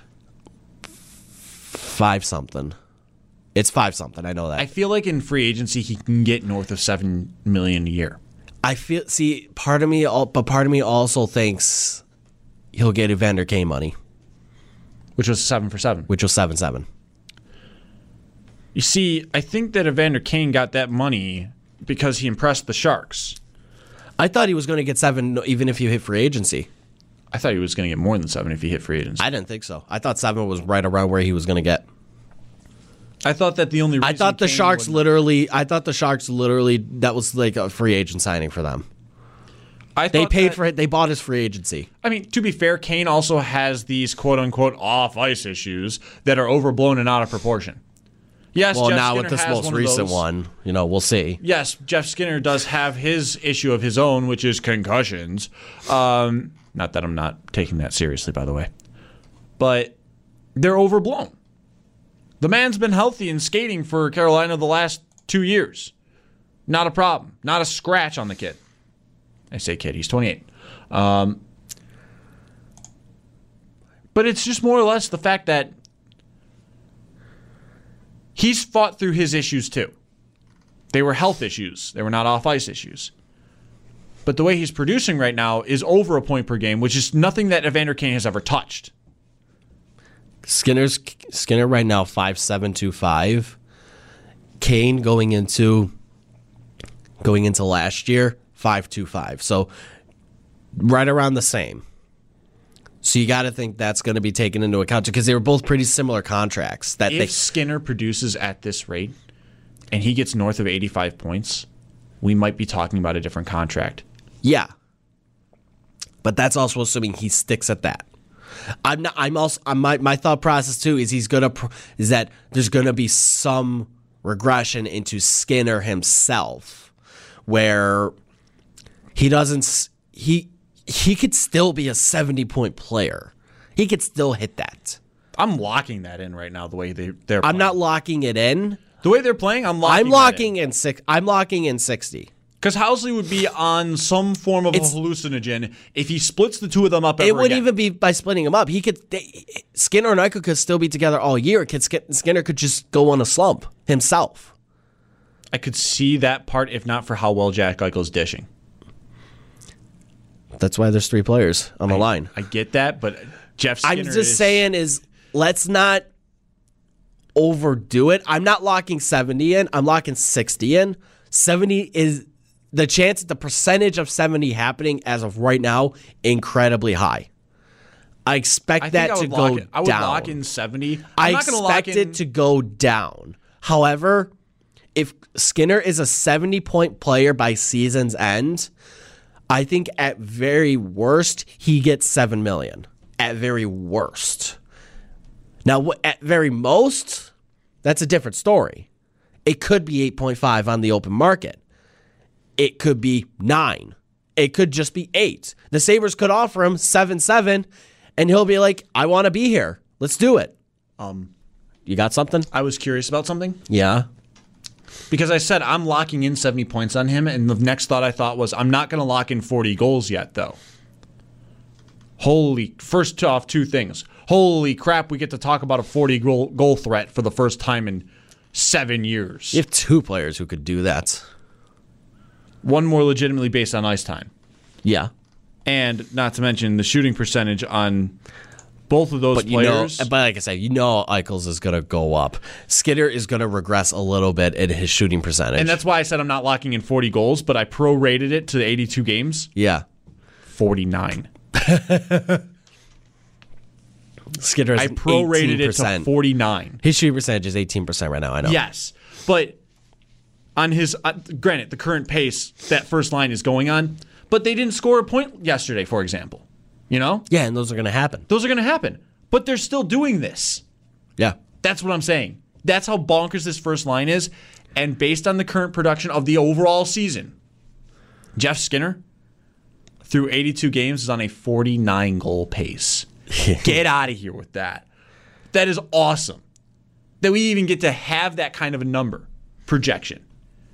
S4: Five something. It's five something. I know that.
S3: I feel like in free agency he can get north of seven million a year.
S4: I feel. See, part of me, al- but part of me also thinks he'll get Evander Kane money,
S3: Which was seven for seven.
S4: which was seven seven.
S3: You see, I think that Evander Kane got that money because he impressed the Sharks.
S4: I thought he was going to get seven, even if you hit free agency.
S3: I thought he was going to get more than seven if he hit free agency.
S4: I didn't think so. I thought seven was right around where he was going to get.
S3: I thought that the only reason
S4: I thought the
S3: Kane
S4: Sharks
S3: would-
S4: literally. I thought the Sharks literally. That was like a free agent signing for them.
S3: I
S4: They
S3: thought
S4: paid
S3: that-
S4: for it. They bought his free agency.
S3: I mean, to be fair, Kane also has these quote unquote off ice issues that are overblown and out of proportion. Yes,
S4: Well,
S3: Jeff
S4: now
S3: Skinner
S4: with this
S3: has
S4: most
S3: one of
S4: recent
S3: those.
S4: one, you know, we'll see.
S3: Yes, Jeff Skinner does have his issue of his own, which is concussions. Um, not that I'm not taking that seriously, by the way. But they're overblown. The man's been healthy and skating for Carolina the last two years. Not a problem. Not a scratch on the kid. I say kid, he's twenty-eight. Um, but it's just more or less the fact that he's fought through his issues too. They were health issues. They were not off-ice issues. But the way he's producing right now is over a point per game, which is nothing that Evander Kane has ever touched.
S4: Skinner's Skinner right now five seven two five. Kane going into going into last year five two five. So right around the same. So you got to think that's going to be taken into account because they were both pretty similar contracts. That
S3: If
S4: they
S3: Skinner produces at this rate and he gets north of eighty-five points, we might be talking about a different contract.
S4: yeah. But that's also assuming he sticks at that. I'm not. I'm also. I'm, my my thought process too is he's gonna pr- is that there's gonna be some regression into Skinner himself, where he doesn't. s- He he could still be a seventy point player. He could still hit that.
S3: I'm locking that in right now. The way they they're.
S4: I'm
S3: playing.
S4: not locking it in.
S3: the way they're playing. I'm locking.
S4: I'm locking in six. I'm locking in sixty.
S3: because Housley would be on some form of
S4: It's-
S3: a hallucinogen if he splits the two of them up. Ever
S4: It wouldn't
S3: again.
S4: even be by splitting them up. He could they, Skinner and Eichel could still be together all year. Could Sk- Skinner could just go on a slump himself.
S3: I could see that part if not for how well Jack Eichel's dishing.
S4: That's why there's three players on the line.
S3: I get that, but Jeff Skinner
S4: I'm just
S3: is,
S4: saying is let's not overdo it. I'm not locking seventy in. I'm locking sixty in. seventy is the chance, the percentage of seventy happening as of right now, incredibly high. I expect
S3: I think
S4: that
S3: I
S4: to
S3: would
S4: go
S3: lock it. I would
S4: down.
S3: lock in seventy. I'm
S4: I
S3: not going to lock
S4: expect
S3: in.
S4: it to go down. However, if Skinner is a seventy-point player by season's end, I think at very worst, he gets seven million dollars. At very worst. Now, at very most, that's a different story. It could be eight point five on the open market. It could be nine. It could just be eight. The Sabres could offer him seven seven, and he'll be like, I want to be here. Let's do it.
S3: Um,
S4: You got something?
S3: I was curious about something.
S4: Yeah.
S3: Because I said I'm locking in seventy points on him, and the next thought I thought was I'm not going to lock in forty goals yet, though. Holy, first off, two things. Holy crap, we get to talk about a forty goal, goal threat for the first time in seven years.
S4: You have two players who could do that.
S3: One more legitimately based on ice time.
S4: Yeah.
S3: And not to mention the shooting percentage on both of those
S4: But you know,
S3: players.
S4: but like I said, you know Eichels is going to go up. Skinner is going to regress a little bit in his shooting percentage.
S3: and that's why I said I'm not locking in forty goals, but I prorated it to the eighty-two games.
S4: yeah.
S3: forty-nine.
S4: Skinner
S3: I
S4: is
S3: prorated it to
S4: eighteen percent.
S3: forty-nine.
S4: His shooting percentage is eighteen percent right now, I know.
S3: Yes, but on his uh, granted, the current pace that first line is going on, but they didn't score a point yesterday, for example. You know,
S4: Yeah, and those are going to happen.
S3: those are going to happen, but they're still doing this.
S4: Yeah.
S3: That's what I'm saying. That's how bonkers this first line is, and based on the current production of the overall season, Jeff Skinner through eighty-two games is on a forty-nine goal pace. Get out of here with that. That is awesome. That we even get to have that kind of a number projection.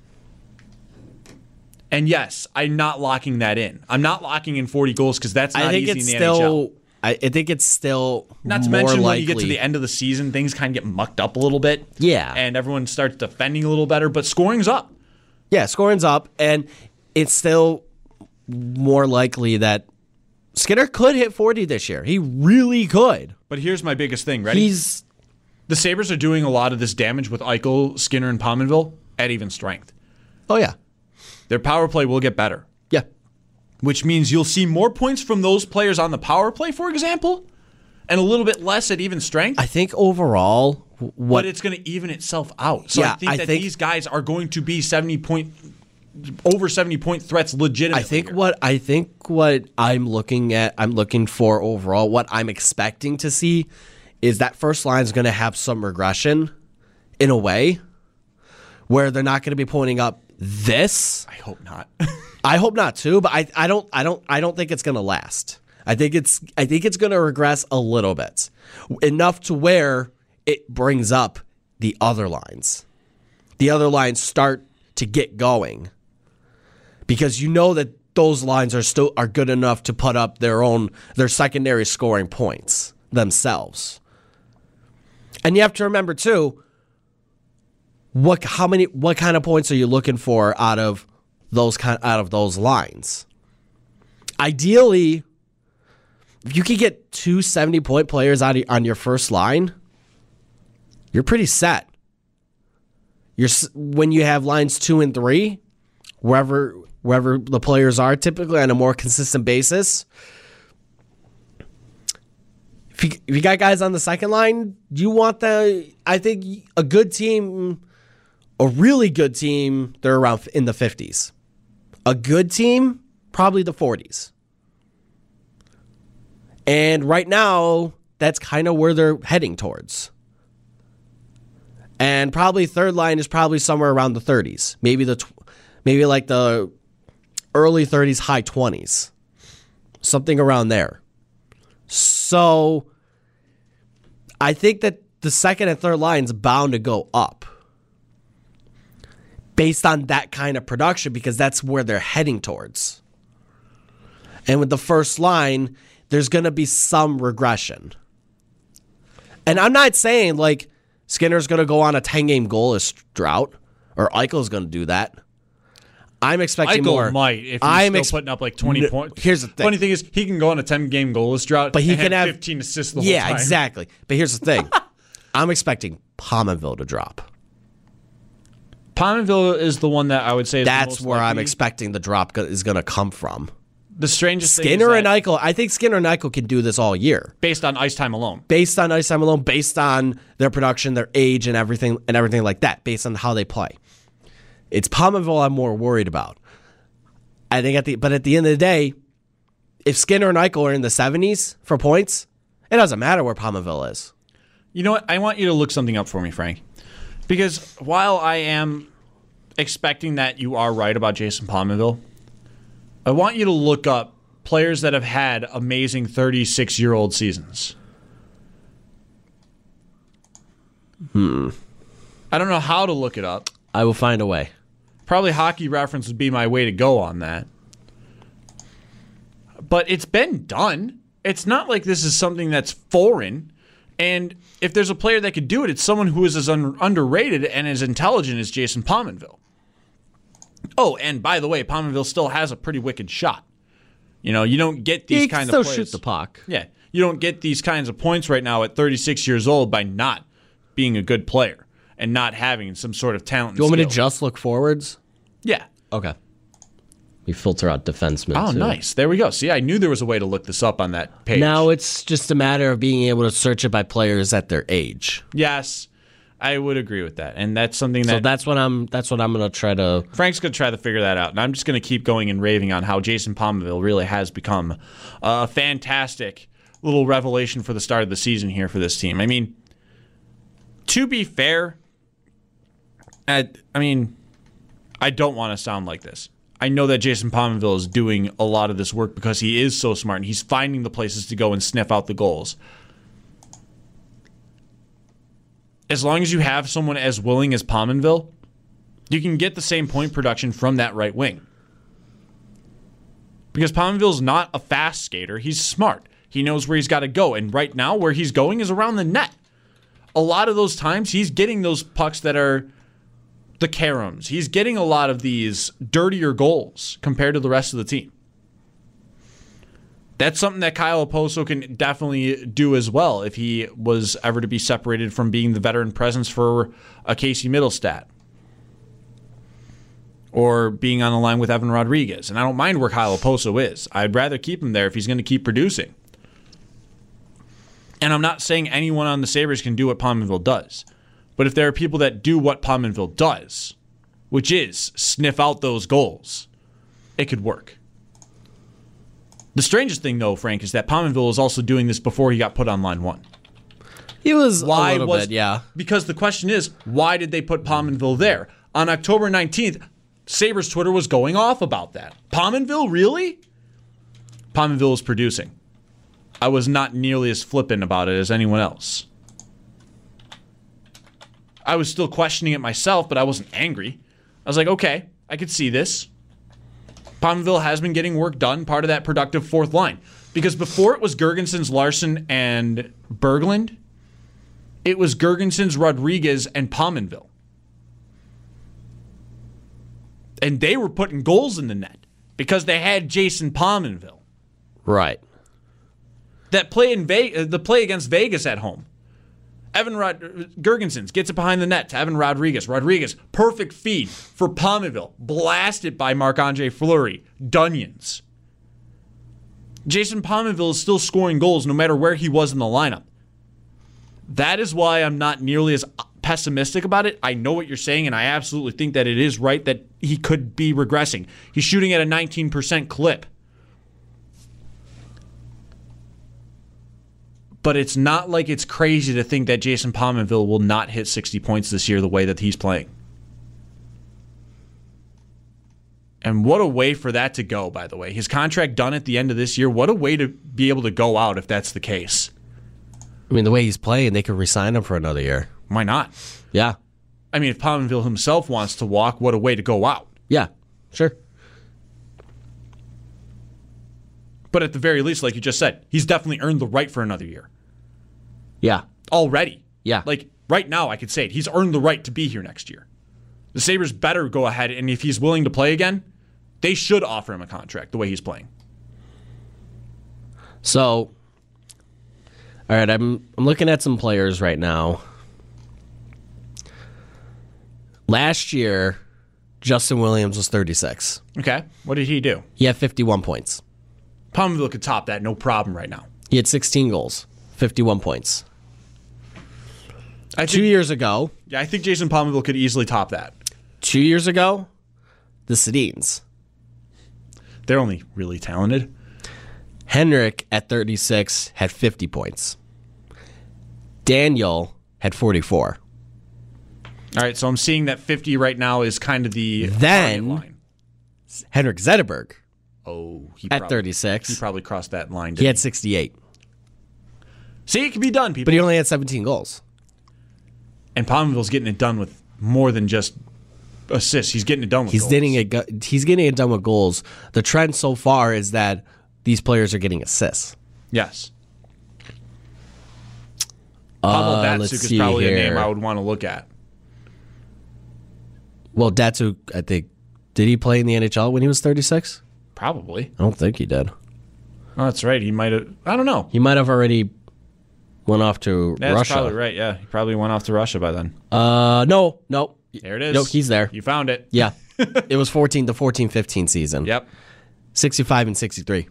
S3: And yes, I'm not locking that in. I'm not locking in forty goals because that's not
S4: I think
S3: easy
S4: it's
S3: in the
S4: still
S3: N H L.
S4: I, I think it's still
S3: Not to
S4: more
S3: mention
S4: likely.
S3: when you get to the end of the season, things kind of get mucked up a little bit.
S4: Yeah.
S3: And everyone starts defending a little better, but scoring's up.
S4: Yeah, scoring's up, and it's still more likely that Skinner could hit forty this year. He really could.
S3: But here's my biggest thing. Ready?
S4: He's
S3: The Sabres are doing a lot of this damage with Eichel, Skinner, and Pominville at even strength.
S4: oh yeah,
S3: Their power play will get better,
S4: yeah.
S3: which means you'll see more points from those players on the power play, for example, and a little bit less at even strength.
S4: I think overall, what
S3: But it's going to even itself out. So
S4: Yeah,
S3: I think
S4: I
S3: that
S4: think-
S3: these guys are going to be seventy point, over seventy point threats legitimately.
S4: I think
S3: here.
S4: what I think what I'm looking at, I'm looking for overall, what I'm expecting to see is that first line is going to have some regression in a way where they're not going to be pointing up this.
S3: I hope not.
S4: I hope not too, but I, I don't I don't I don't think it's going to last. I think it's I think it's going to regress a little bit, enough to where it brings up the other lines. The other lines start to get going because you know that those lines are still are good enough to put up their own their secondary scoring points themselves. And you have to remember too, what how many what kind of points are you looking for out of those kind out of those lines? Ideally, if you could get two seventy-point players out of, on your first line, you're pretty set. You're when you have lines two and three, wherever wherever the players are, typically on a more consistent basis. If you, if you got guys on the second line, you want the. I think a good team, a really good team, they're around in the fifties. A good team, probably the forties. And right now, that's kind of where they're heading towards. And probably third line is probably somewhere around the thirties. Maybe the tw- maybe like the early thirties, high twenties. Something around there. So I think that the second and third line's bound to go up based on that kind of production because that's where they're heading towards. And with the first line, there's going to be some regression. And I'm not saying like Skinner's going to go on a ten-game goalless drought or Eichel's going to do that. I'm expecting
S3: Michael
S4: more.
S3: might if he's
S4: I'm
S3: still
S4: ex-
S3: putting up like twenty
S4: No,
S3: points.
S4: here's the thing.
S3: Funny thing is, he can go on a ten-game goalless drought,
S4: But he
S3: and
S4: can have
S3: fifteen assists the
S4: yeah,
S3: whole time.
S4: exactly. But here's the thing. I'm expecting Pominville to drop.
S3: Pominville is the one that I would say is
S4: That's
S3: the most
S4: where I'm
S3: likely.
S4: expecting the drop go- is going to come from.
S3: The strangest
S4: Skinner
S3: thing is
S4: and
S3: that
S4: Eichel, I think Skinner and Eichel can do this all year.
S3: based on ice time alone.
S4: Based on ice time alone, based on their production, their age, and everything, and everything like that, based on how they play. It's Pominville I'm more worried about. I think at the but at the end of the day, if Skinner and Eichel are in the seventies for points, it doesn't matter where Pominville is.
S3: You know what? I want you to look something up for me, Frank. Because while I am expecting that you are right about Jason Pominville, I want you to look up players that have had amazing thirty-six-year-old seasons.
S4: Hmm.
S3: I don't know how to look it up.
S4: I will find a way.
S3: Probably Hockey Reference would be my way to go on that. But it's been done. It's not like this is something that's foreign. And if there's a player that could do it, it's someone who is as un- underrated and as intelligent as Jason Pominville. Oh, and by the way, Pominville still has a pretty wicked shot. You know, you don't get these
S4: He
S3: kind
S4: can still
S3: of players.
S4: shoot the puck.
S3: Yeah, you don't get these kinds of points right now at thirty-six years old by not being a good player and not having some sort of talent.
S4: Do you want me to
S3: skill.
S4: just look forwards?
S3: Yeah.
S4: Okay. We filter out defensemen.
S3: Oh,
S4: too.
S3: nice. There we go. See, I knew there was a way to look this up on that page.
S4: Now it's just a matter of being able to search it by players at their age.
S3: Yes, I would agree with that, and that's something
S4: So
S3: that
S4: that's what I'm. That's what I'm going to try to.
S3: Frank's going to try to figure that out, and I'm just going to keep going and raving on how Jason Pominville really has become a fantastic little revelation for the start of the season here for this team. I mean, to be fair, I, I mean, I don't want to sound like this. I know that Jason Pominville is doing a lot of this work because he is so smart, and he's finding the places to go and sniff out the goals. As long as you have someone as willing as Pominville, you can get the same point production from that right wing. Because Pominville's not a fast skater. He's smart. He knows where he's got to go. And right now, where he's going is around the net. A lot of those times, he's getting those pucks that are the caroms. He's getting a lot of these dirtier goals compared to the rest of the team. That's something that Kyle Oposo can definitely do as well if he was ever to be separated from being the veteran presence for a Casey Middlestat. Or being on the line with Evan Rodriguez. And I don't mind where Kyle Oposo is. I'd rather keep him there if he's going to keep producing. And I'm not saying anyone on the Sabres can do what Pominville does. But if there are people that do what Pominville does, which is sniff out those goals, it could work. The strangest thing, though, Frank, is that Pominville was also doing this before he got put on line one.
S4: He was
S3: Why
S4: a little
S3: was
S4: bit, yeah.
S3: Because the question is, why did they put Pominville there? On October nineteenth, Sabres Twitter was going off about that. Pominville, really? Pominville is producing. I was not nearly as flippant about it as anyone else. I was still questioning it myself, but I wasn't angry. I was like, okay, I could see this. Pominville has been getting work done, part of that productive fourth line. Because before it was Gergensons, Larson, and Berglund, it was Gergensons, Rodriguez, and Pominville. And they were putting goals in the net because they had Jason Pominville.
S4: Right.
S3: That play in Ve- the play against Vegas at home. Evan Rod- Gergensons gets it behind the net to Evan Rodriguez. Rodriguez, perfect feed for Pominville. Blasted by Marc-Andre Fleury. Dunions. Jason Pominville is still scoring goals no matter where he was in the lineup. That is why I'm not nearly as pessimistic about it. I know what you're saying, and I absolutely think that it is right that he could be regressing. He's shooting at a nineteen percent clip. But it's not like it's crazy to think that Jason Pominville will not hit sixty points this year the way that he's playing. And what a way for that to go, by the way. His contract done at the end of this year. What a way to be able to go out if that's the case.
S4: I mean, the way he's playing, they could re-sign him for another year.
S3: Why not?
S4: Yeah.
S3: I mean, if Pominville himself wants to walk, what a way to go out.
S4: Yeah. Sure.
S3: But at the very least, like you just said, he's definitely earned the right for another year.
S4: Yeah.
S3: Already.
S4: Yeah.
S3: Like, right now, I could say it. He's earned the right to be here next year. The Sabres better go ahead, and if he's willing to play again, they should offer him a contract the way he's playing.
S4: So, all right, I'm I'm looking at some players right now. Last year, Justin Williams was thirty-six.
S3: Okay, what did he do?
S4: He had fifty-one points.
S3: Palmerville could top that, no problem right now.
S4: He had sixteen goals, fifty-one points.
S3: I
S4: Two
S3: think,
S4: years ago,
S3: yeah, I think Jason Palmerville could easily top that.
S4: two years ago, the Sedins.
S3: They're only really talented.
S4: Henrik at thirty-six had fifty points. Daniel had forty-four.
S3: All right, so I'm seeing that fifty right now is kind of the
S4: Then-
S3: target line.
S4: Henrik Zetterberg
S3: Oh, he
S4: at
S3: probably,
S4: thirty-six.
S3: He probably crossed that line.
S4: He
S3: Didn't
S4: had
S3: he?
S4: sixty-eight.
S3: See, it can be done, people.
S4: But he only had seventeen goals.
S3: And Palmerville's getting it done with more than just assists. He's getting it done with
S4: He's
S3: goals.
S4: getting it. go- He's getting it done with goals. The trend so far is that these players are getting assists.
S3: Yes. Pavel
S4: Uh, let's
S3: Datsuk is
S4: see
S3: probably a name
S4: here.
S3: I would want to look at.
S4: Well, Datsuk, I think, did he play in the N H L when he was thirty-six?
S3: Probably.
S4: I don't think he did.
S3: Oh, that's right. He might have. I don't know.
S4: He might have already went off to
S3: That's
S4: Russia.
S3: probably right. Yeah, he probably went off to Russia by then.
S4: Uh, no, no.
S3: There it is.
S4: Nope, he's there.
S3: You found it.
S4: Yeah. It was fourteen to fourteen fifteen season.
S3: Yep.
S4: sixty-five and sixty-three.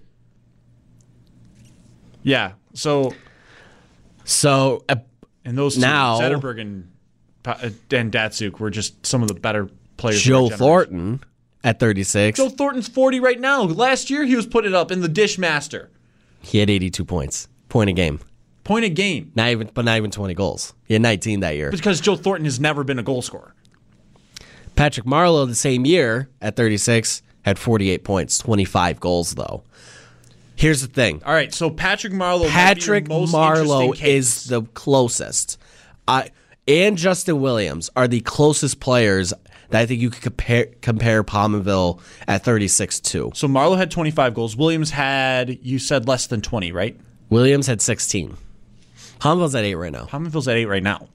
S3: Yeah. So,
S4: So, uh,
S3: and those two,
S4: Now-
S3: Zetterberg and Pa- uh, and Datsuk were just some of the better players. of
S4: Joe
S3: our generation.
S4: Thornton at thirty-six,
S3: Joe Thornton's forty right now. Last year he was putting it up in the Dishmaster.
S4: he had eighty-two points. Point a game.
S3: Point a game.
S4: Not even, but not even twenty goals. He had nineteen that year.
S3: Because Joe Thornton has never been a goal scorer.
S4: Patrick Marleau the same year at thirty-six had forty-eight points, twenty-five goals though. Here's the thing.
S3: All right, so Patrick Marleau.
S4: Patrick
S3: might be the most
S4: Marleau
S3: interesting case.
S4: is the closest. I and Justin Williams are the closest players that I think you could compare compare Palmerville at thirty-six to.
S3: So Marleau had twenty-five goals. Williams had, you said, less than twenty, right?
S4: Williams had sixteen. Palmerville's at eight right now.
S3: Palmerville's at eight right now.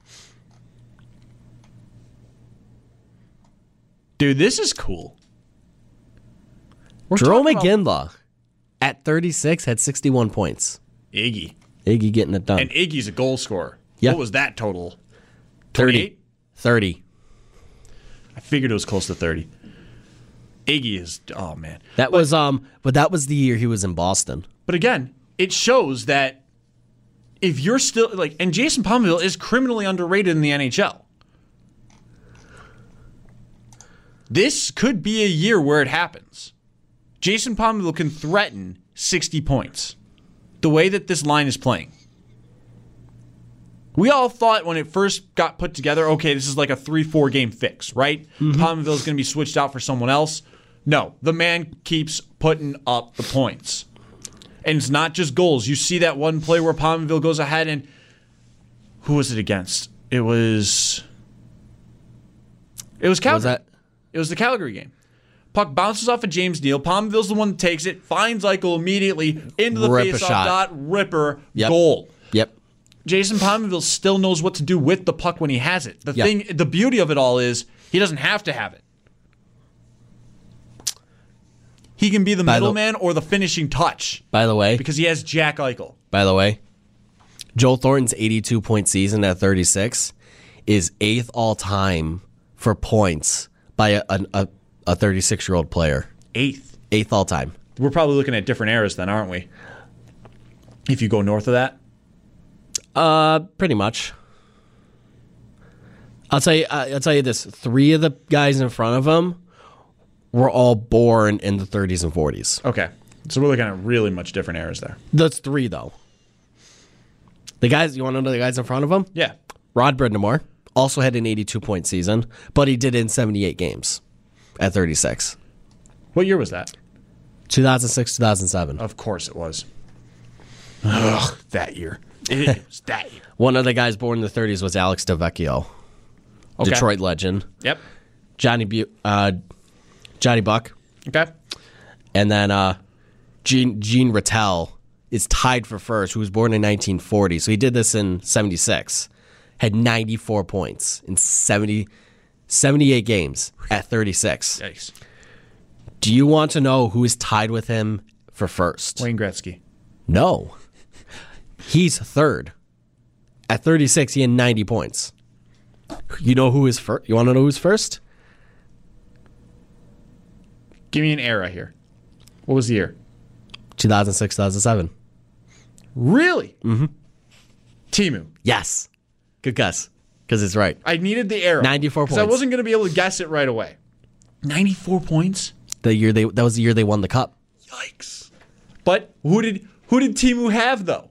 S3: Dude, this is cool. We're
S4: Jerome
S3: talking
S4: McGinley at thirty-six had sixty-one points.
S3: about Iggy.
S4: Iggy getting it done.
S3: And Iggy's a goal scorer.
S4: Yeah.
S3: What was that total?
S4: thirty.
S3: twenty-eight?
S4: thirty.
S3: I figured it was close to thirty. Iggy is, oh man.
S4: That was um but that was the year he was in Boston.
S3: But again, it shows that if you're still, like, and Jason Palmerville is criminally underrated in the N H L. This could be a year where it happens. Jason Palmerville can threaten sixty points. The way that this line is playing. We all thought when it first got put together, okay, this is like a three four game fix, right? Mm-hmm. Palmerville is going to be switched out for someone else. No, the man keeps putting up the points. And it's not just goals. You see that one play where Palmerville goes ahead and who was it against? It was It was Calgary.
S4: Was that
S3: It was the Calgary game. Puck bounces off of James Neal. Palmerville's the one that takes it, finds Eichel immediately into the
S4: Rip a
S3: faceoff
S4: shot.
S3: dot, ripper,
S4: Yep.
S3: goal.
S4: Yep.
S3: Jason Palmerville still knows what to do with the puck when he has it. The
S4: Yeah.
S3: thing, the beauty of it all is he doesn't have to have it. He can be the
S4: By the-
S3: middleman or the finishing touch
S4: By the way,
S3: because he has Jack Eichel.
S4: by the way, Joel Thornton's eighty-two point season at thirty-six is eighth all time for points by a a, a thirty-six-year-old player.
S3: Eighth.
S4: Eighth all time.
S3: We're probably looking at different eras then, aren't we? If you go north of that.
S4: Uh, pretty much. I'll tell you. Uh, I'll tell you this: three of the guys in front of him were all born in the thirties and forties.
S3: Okay. So we're looking at really much different eras there.
S4: That's three, though. The guys, you want to know the guys in front of him?
S3: Yeah.
S4: Rod Brindamore also had an eighty-two point season, but he did it in seventy-eight games at thirty-six.
S3: What year was that?
S4: two thousand six, two thousand seven.
S3: Of course it was. Ugh, that year. It was that year.
S4: One of the guys born in the thirties was Alex DeVecchio,
S3: Okay.
S4: Detroit legend.
S3: Yep.
S4: Johnny Bu- uh, Johnny Buck.
S3: Okay.
S4: And then uh, Gene, Gene Rattel is tied for first, who was born in nineteen forty. So he did this in seventy-six. Had ninety-four points in seventy, seventy-eight games at thirty-six.
S3: Yikes.
S4: Do you want to know who is tied with him for first?
S3: Wayne Gretzky.
S4: No. He's third. At thirty-six, he had ninety points. You know who is first? You want to know who's first?
S3: Give me an era here. What was the year?
S4: two thousand six, two thousand seven.
S3: Really? Mm-hmm. Timu.
S4: Yes. Good guess. Because it's right.
S3: I needed the era.
S4: ninety-four
S3: Because I
S4: points.
S3: wasn't going to be able to guess it right away. ninety-four points?
S4: The year they that was the year they won the cup.
S3: Yikes. But who did who did Timu have, though?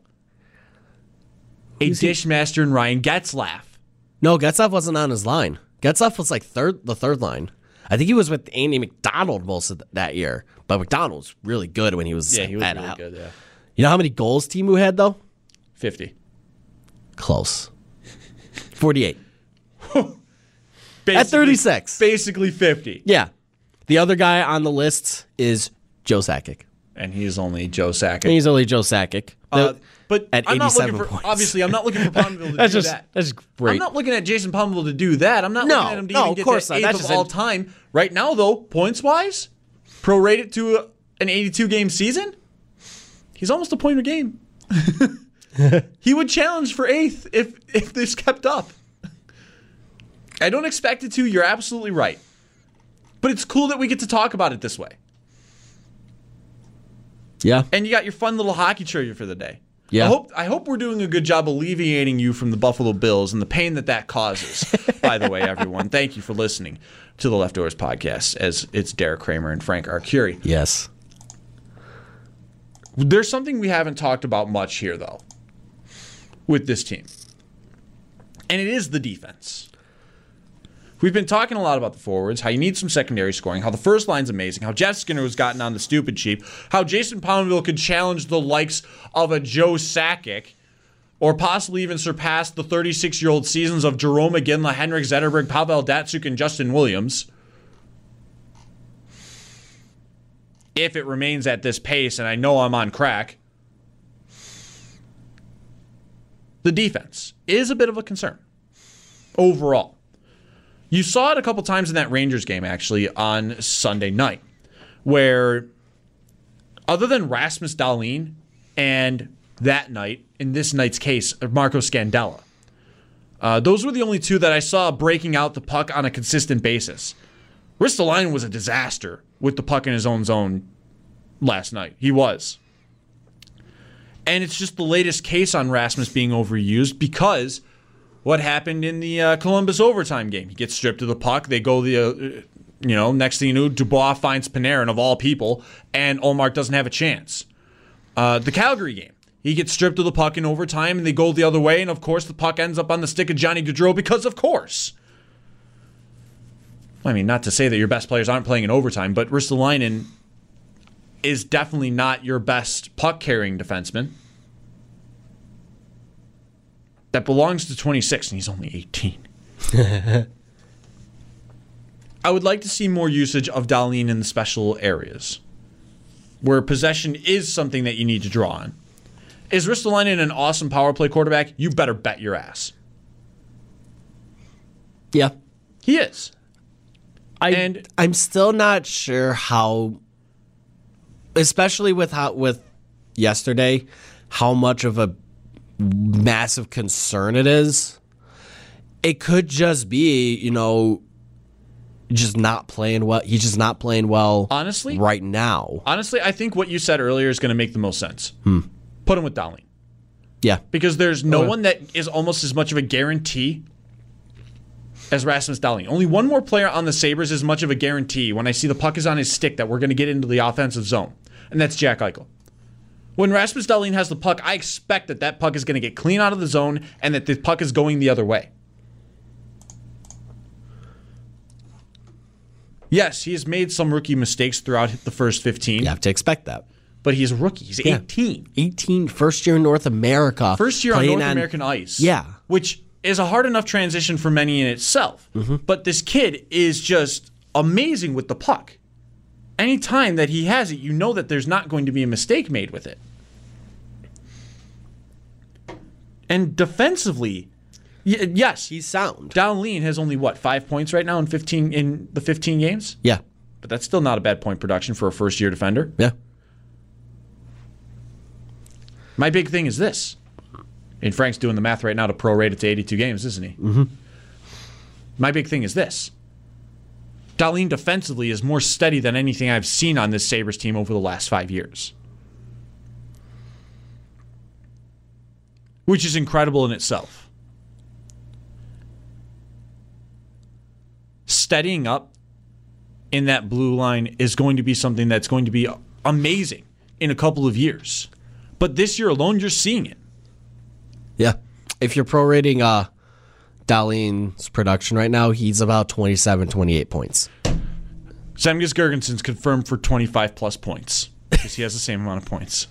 S3: A
S4: Who's he-
S3: dishmaster and Ryan Getzlaff.
S4: No, Getzlaff wasn't on his line. Getzlaff was like third, the third line. I think he was with Andy McDonald most of th- that year. But McDonald was really good when he was
S3: Yeah, he was
S4: at
S3: really
S4: out.
S3: good, yeah.
S4: You know how many goals Timu had, though?
S3: fifty.
S4: Close. forty-eight.
S3: Basically,
S4: At thirty-six.
S3: Basically fifty.
S4: Yeah. The other guy on the list is Joe Sakic.
S3: And he's only Joe Sakic.
S4: And he's only Joe Sakic.
S3: Uh, but
S4: at
S3: I'm not looking
S4: eighty-seven
S3: for,
S4: points.
S3: obviously, I'm not looking for Pominville to
S4: That's
S3: do
S4: just
S3: that.
S4: that's great.
S3: I'm not looking at Jason Pominville to do that. I'm not
S4: No,
S3: looking at him to
S4: no,
S3: even
S4: of
S3: get
S4: course
S3: to
S4: not.
S3: eighth
S4: That's
S3: of
S4: just
S3: all
S4: an-
S3: time. Right now, though, points-wise, prorated to a, an eighty-two game season, he's almost a point a game. He would challenge for eighth if if this kept up. I don't expect it to. You're absolutely right. But it's cool that we get to talk about it this way.
S4: Yeah.
S3: And you got your fun little hockey trivia for the day.
S4: Yeah.
S3: I hope I hope we're doing a good job alleviating you from the Buffalo Bills and the pain that that causes. By the way, everyone, thank you for listening to the Leftovers podcast. As it's Derek Kramer and Frank Arcuri.
S4: Yes.
S3: There's something we haven't talked about much here, though, with this team, and it is the defense. We've been talking a lot about the forwards, how you need some secondary scoring, how the first line's amazing, how Jeff Skinner was gotten on the stupid sheep, how Jason Pominville could challenge the likes of a Joe Sakic, or possibly even surpass the thirty-six-year-old seasons of Jerome McGinley, Henrik Zetterberg, Pavel Datsyuk, and Justin Williams. If it remains at this pace, and I know I'm on crack, the defense is a bit of a concern overall. You saw it a couple times in that Rangers game, actually, on Sunday night, where other than Rasmus Dahlin and that night, in this night's case, Marco Scandella, uh, those were the only two that I saw breaking out the puck on a consistent basis. Ristolainen was a disaster with the puck in his own zone last night. He was. And it's just the latest case on Rasmus being overused because what happened in the uh, Columbus overtime game. He gets stripped of the puck. They go the, uh, you know, next thing you know, Dubois finds Panarin, of all people, and Ullmark doesn't have a chance. Uh, the Calgary game. He gets stripped of the puck in overtime, and they go the other way, and of course the puck ends up on the stick of Johnny Gaudreau because, of course. I mean, not to say that your best players aren't playing in overtime, but Ristolainen is definitely not your best puck-carrying defenseman. That belongs to twenty-six, and he's only eighteen. I would like to see more usage of Dahlin in the special areas, where possession is something that you need to draw on. Is Ristolainen an awesome power play quarterback? You better bet your ass.
S4: Yeah.
S3: He is.
S4: I,
S3: And-
S4: I'm still not sure how, especially with how with yesterday, how much of a massive concern it is. It could just be, you know, just not playing well. He's just not playing well.
S3: Honestly?
S4: right now.
S3: Honestly, I think what you said earlier is going to make the most sense.
S4: Hmm.
S3: Put him with Dahlin.
S4: Yeah.
S3: Because there's no
S4: Okay.
S3: one that is almost as much of a guarantee as Rasmus Dahlin. Only one more player on the Sabres is much of a guarantee when I see the puck is on his stick that we're going to get into the offensive zone, and that's Jack Eichel. When Rasmus Dahlin has the puck, I expect that that puck is going to get clean out of the zone and that the puck is going the other way. Yes, he has made some rookie mistakes throughout the first fifteen,
S4: You have to expect that.
S3: but he's a rookie. He's
S4: Yeah.
S3: eighteen.
S4: eighteen, first year in North America.
S3: First year on
S4: playing
S3: North American ice.
S4: Yeah.
S3: Which is a hard enough transition for many in itself.
S4: Mm-hmm.
S3: But this kid is just amazing with the puck. Anytime that he has it, you know that there's not going to be a mistake made with it. And defensively, Y- yes.
S4: He's sound.
S3: Dowling has only, what, five points right now in fifteen in the fifteen games?
S4: Yeah.
S3: But that's still not a bad point production for a first-year defender.
S4: Yeah.
S3: My big thing is this. And Frank's doing the math right now to prorate it to eighty-two games, isn't he?
S4: Mm-hmm.
S3: My big thing is this. Dowling defensively is more steady than anything I've seen on this Sabres team over the last five years. Which is incredible in itself. Steadying up in that blue line is going to be something that's going to be amazing in a couple of years. But this year alone, you're seeing it.
S4: Yeah. If you're prorating uh, Dahlin's production right now, he's about twenty-seven, twenty-eight points.
S3: Zemgus Girgenssen's confirmed for twenty-five plus points because he has the same amount of points.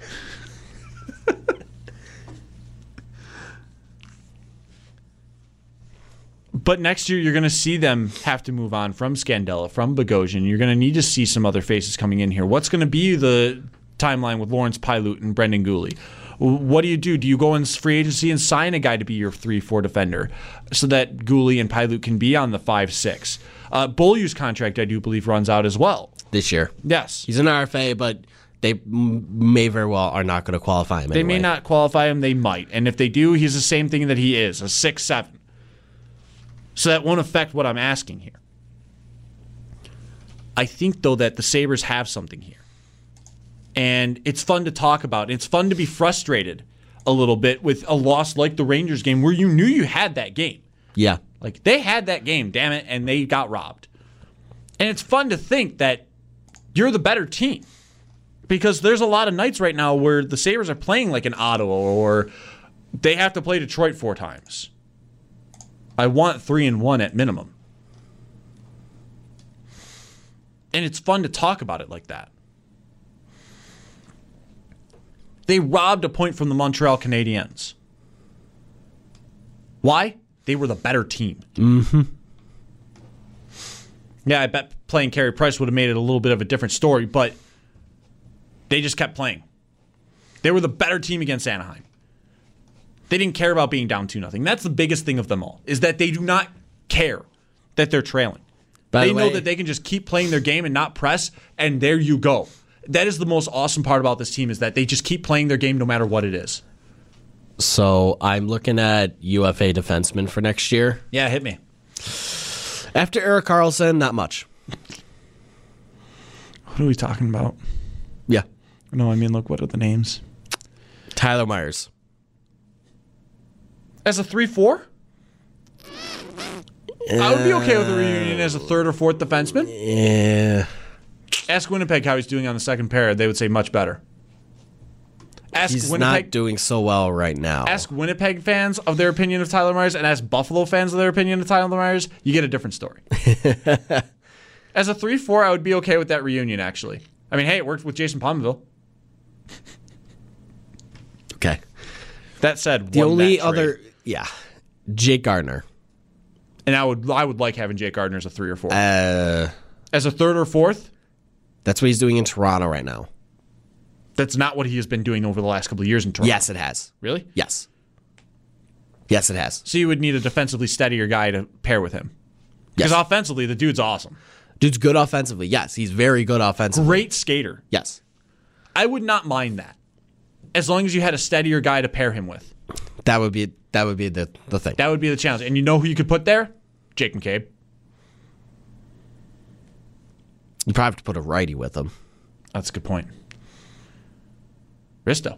S3: But next year, you're going to see them have to move on from Scandella, from Bogosian. You're going to need to see some other faces coming in here. What's going to be the timeline with Lawrence Pilut and Brendan Gooley? What do you do? Do you go in free agency and sign a guy to be your three four defender so that Gooley and Pilut can be on the five six? Uh, Beaulieu's contract, I do believe, runs out as well.
S4: This year.
S3: Yes.
S4: He's an R F A, but they m- may very well are not going to qualify him
S3: They
S4: anyway.
S3: may not qualify him. They might. And if they do, he's the same thing that he is, a six seven. So that won't affect what I'm asking here. I think, though, that the Sabres have something here. And it's fun to talk about. It's fun to be frustrated a little bit with a loss like the Rangers game where you knew you had that game.
S4: Yeah.
S3: Like, they had that game, damn it, and they got robbed. And it's fun to think that you're the better team. Because there's a lot of nights right now where the Sabres are playing like an Ottawa or they have to play Detroit four times. I want three and one at minimum. And it's fun to talk about it like that. They robbed a point from the Montreal Canadiens. Why? They were the better team.
S4: Mm-hmm.
S3: Yeah, I bet playing Carey Price would have made it a little bit of a different story, but they just kept playing. They were the better team against Anaheim. They didn't care about being down two nothing. That's the biggest thing of them all, is that they do not care that they're trailing.
S4: By
S3: they
S4: the
S3: know
S4: way-
S3: that they can just keep playing their game and not press, and there you go. That is the most awesome part about this team, is that they just keep playing their game no matter what it is.
S4: So I'm looking at U F A defensemen for next year.
S3: Yeah, hit me.
S4: After Erik Karlsson, not much.
S3: What are we talking about?
S4: Yeah.
S3: No, I mean, look, what are the names?
S4: Tyler Myers.
S3: As a three four? I would be okay with a reunion as a third or fourth defenseman.
S4: Yeah.
S3: Ask Winnipeg how he's doing on the second pair. They would say much better. Ask
S4: He's
S3: Winnipeg,
S4: not doing so well right now.
S3: ask Winnipeg fans of their opinion of Tyler Myers and ask Buffalo fans of their opinion of Tyler Myers. You get a different story. As a three four, I would be okay with that reunion, actually. I mean, hey, it worked with Jason Pominville.
S4: Okay.
S3: That said,
S4: The
S3: won
S4: only
S3: that trade.
S4: other, yeah, Jake Gardner.
S3: And I would I would like having Jake Gardner as a three or four.
S4: Uh,
S3: As a third or fourth,
S4: that's what he's doing in Toronto right now.
S3: that's not what he has been doing over the last couple of years in Toronto.
S4: Yes, it has.
S3: Really?
S4: Yes. Yes, it has.
S3: So you would need a defensively steadier guy to pair with him. Because
S4: Yes.
S3: offensively, the dude's awesome.
S4: Dude's good offensively. Yes, he's very good offensively.
S3: Great skater.
S4: Yes.
S3: I would not mind that. As long as you had a steadier guy to pair him with.
S4: That would be that would be the, the thing.
S3: That would be the challenge. And you know who you could put there? Jake McCabe.
S4: You probably have to put a righty with him.
S3: That's a good point. Risto.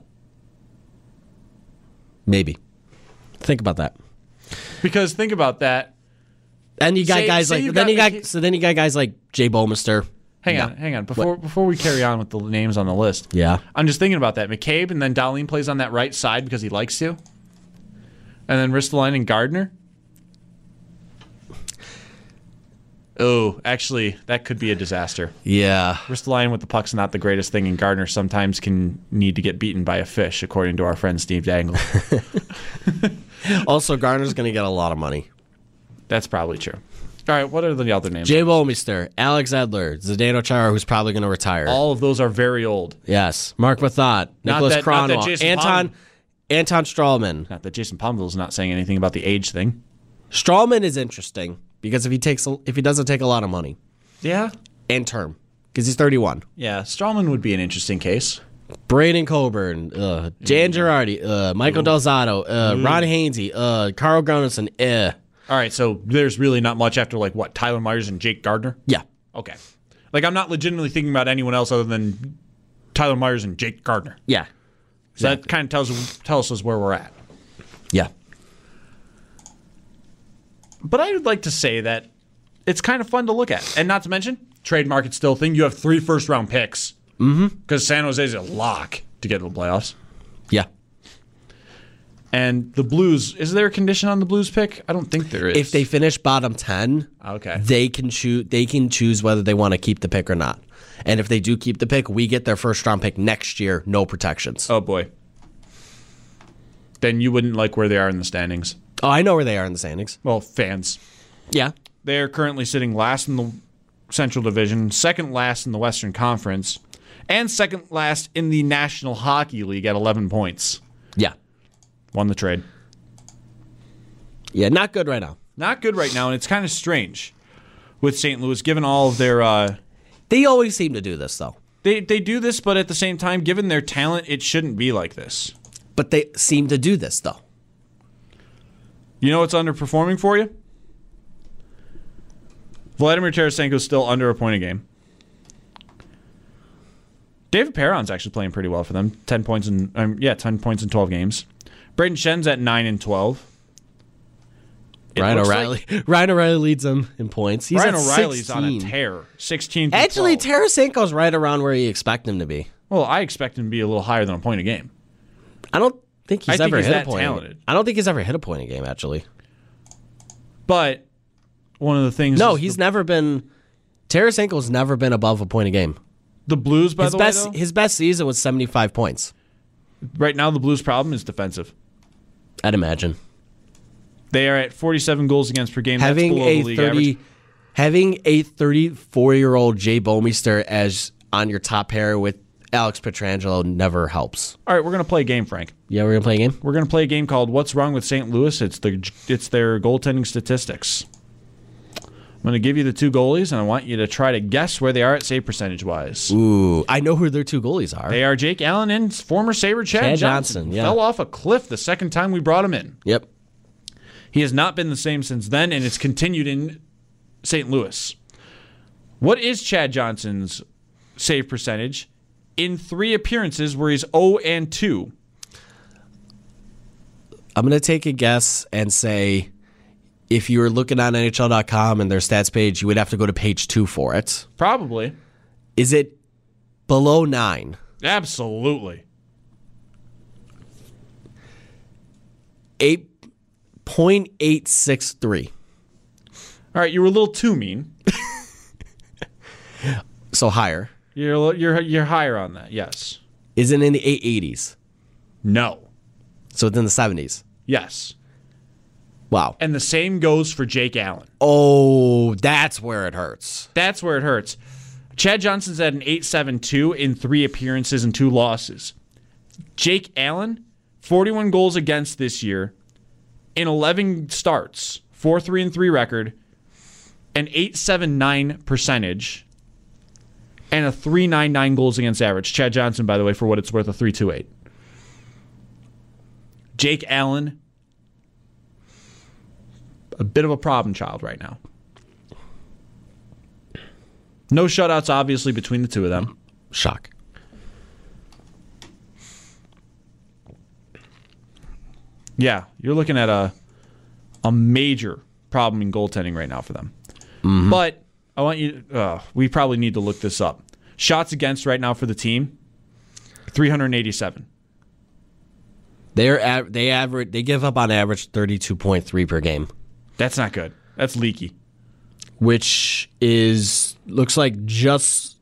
S4: Maybe. Think about that.
S3: Because think about that.
S4: And you got
S3: Say-
S4: guys
S3: say
S4: like
S3: you've
S4: then
S3: got
S4: you got
S3: McKay-
S4: so then you got guys like Jay Bowmister.
S3: Hang
S4: No.
S3: on, hang on. Before before we carry on with the names on the list.
S4: Yeah.
S3: I'm just thinking about that. McCabe and then Dahlin plays on that right side because he likes to. And then Ristolainen and Gardner. Oh, actually, that could be a disaster.
S4: Yeah.
S3: Ristolainen with the puck's not the greatest thing, and Gardner sometimes can need to get beaten by a fish, according to our friend Steve Dangle.
S4: Also, Garner's going to get a lot of money.
S3: That's probably true. All right, what are the other names?
S4: Jay Bowmister, Alex Edler, Zdeno Chara, who's probably going to retire.
S3: All of those are very old.
S4: Yes. Mark Mathot,
S3: Not
S4: Nicholas
S3: that- not that
S4: Cronwell,
S3: Jason
S4: Anton,
S3: Palmer-
S4: Anton Strawman.
S3: Not that Jason Palmville's not saying anything about the age thing.
S4: Strawman is interesting because if he takes a, if he doesn't take a lot of money
S3: Yeah.
S4: and term, because he's thirty-one.
S3: Yeah, Strawman would be an interesting case.
S4: Braden Coburn, uh, Jan Girardi, uh, Michael Delzato, uh, Ron Hainsey, uh, Carl Gunnarsson, eh.
S3: All right, so there's really not much after, like, what, Tyler Myers and Jake Gardner?
S4: Yeah.
S3: Okay. Like, I'm not legitimately thinking about anyone else other than Tyler Myers and Jake Gardner.
S4: Yeah.
S3: So that kind of tells, tells us where we're at.
S4: Yeah.
S3: But I would like to say that it's kind of fun to look at. And not to mention, trade market still thing. You have three first-round picks. Mm-hmm. Because San Jose's a lock to get to the playoffs.
S4: Yeah.
S3: And the Blues, is there a condition on the Blues pick? I don't think there is.
S4: If they finish bottom ten,
S3: okay,
S4: they can choose. They can choose whether they want to keep the pick or not. And if they do keep the pick, we get their first round pick next year, no protections.
S3: Oh boy. Then you wouldn't like where they are in the standings.
S4: Oh, I know where they are in the standings.
S3: Well, fans.
S4: Yeah.
S3: They are currently sitting last in the Central Division, second last in the Western Conference, and second last in the National Hockey League at eleven points.
S4: Yeah.
S3: Won the trade.
S4: Yeah, not good right now.
S3: Not good right now, and it's kind of strange with Saint Louis, given all of their... Uh,
S4: they always seem to do this, though.
S3: They they do this, but at the same time, given their talent, it shouldn't be like this.
S4: But they seem to do this, though.
S3: You know what's underperforming for you? Vladimir Tarasenko's still under a point a game. David Perron's actually playing pretty well for them. Ten points in um, yeah, ten points in twelve games. Braden Shen's at nine and twelve. It
S4: Ryan O'Reilly. Like Ryan O'Reilly leads them in points. He's
S3: Ryan
S4: at
S3: O'Reilly's
S4: sixteen.
S3: on a tear. Sixteen. through
S4: Actually,
S3: twelve.
S4: Tarasenko's right around where you expect him to be.
S3: Well, I expect him to be a little higher than a point a game.
S4: I don't think he's
S3: I think
S4: ever
S3: he's
S4: hit
S3: that
S4: a point.
S3: talented.
S4: I don't think he's ever hit a point a game. Actually,
S3: but one of the things.
S4: No,
S3: is
S4: he's
S3: the,
S4: never been. Tarasenko's never been above a point a game.
S3: The Blues, by
S4: his
S3: the
S4: best,
S3: way, though,
S4: his best season was seventy-five points.
S3: Right now, the Blues' problem is defensive.
S4: I'd imagine.
S3: They are at forty-seven goals against per game.
S4: Having
S3: That's below
S4: a
S3: the league
S4: thirty,
S3: average.
S4: having a thirty-four-year-old Jay Bomeister as on your top pair with Alex Pietrangelo never helps.
S3: All right, we're gonna play a game, Frank.
S4: Yeah, we're gonna play a game.
S3: We're gonna play a game called "What's Wrong with Saint Louis?" It's the it's their goaltending statistics. I'm going to give you the two goalies, and I want you to try to guess where they are at save percentage-wise.
S4: Ooh, I know who their two goalies are.
S3: They are Jake Allen and former Sabre Chad,
S4: Chad
S3: Johnson.
S4: Johnson, yeah.
S3: Fell off a cliff the second time we brought him in.
S4: Yep.
S3: He has not been the same since then, and it's continued in Saint Louis. What is Chad Johnson's save percentage in three appearances where he's oh and two?
S4: I'm going to take a guess and say if you were looking on N H L dot com and their stats page, you would have to go to page two for it.
S3: Probably.
S4: Is it below nine?
S3: Absolutely.
S4: eight point eight six three.
S3: All right, you were a little too mean.
S4: So higher.
S3: You're a li- you're you're higher on that. Yes.
S4: Is it in the eight eighties?
S3: No.
S4: So it's in the seventies.
S3: Yes.
S4: Wow.
S3: And the same goes for Jake Allen.
S4: Oh, that's where it hurts.
S3: That's where it hurts. Chad Johnson's at an eight seven two in three appearances and two losses. Jake Allen, forty-one goals against this year in eleven starts, four three and three record, an eight seven nine percentage, and a three ninety-nine goals against average. Chad Johnson, by the way, for what it's worth, a three twenty-eight. Jake Allen, a bit of a problem child right now. No shutouts, obviously, between the two of them.
S4: Shock.
S3: Yeah, you're looking at a a major problem in goaltending right now for them. Mm-hmm. But I want you. Uh, we probably need to look this up. Shots against right now for the team, three eighty-seven.
S4: They're av- they average they give up on average thirty-two point three per game.
S3: That's not good. That's leaky.
S4: Which is looks like just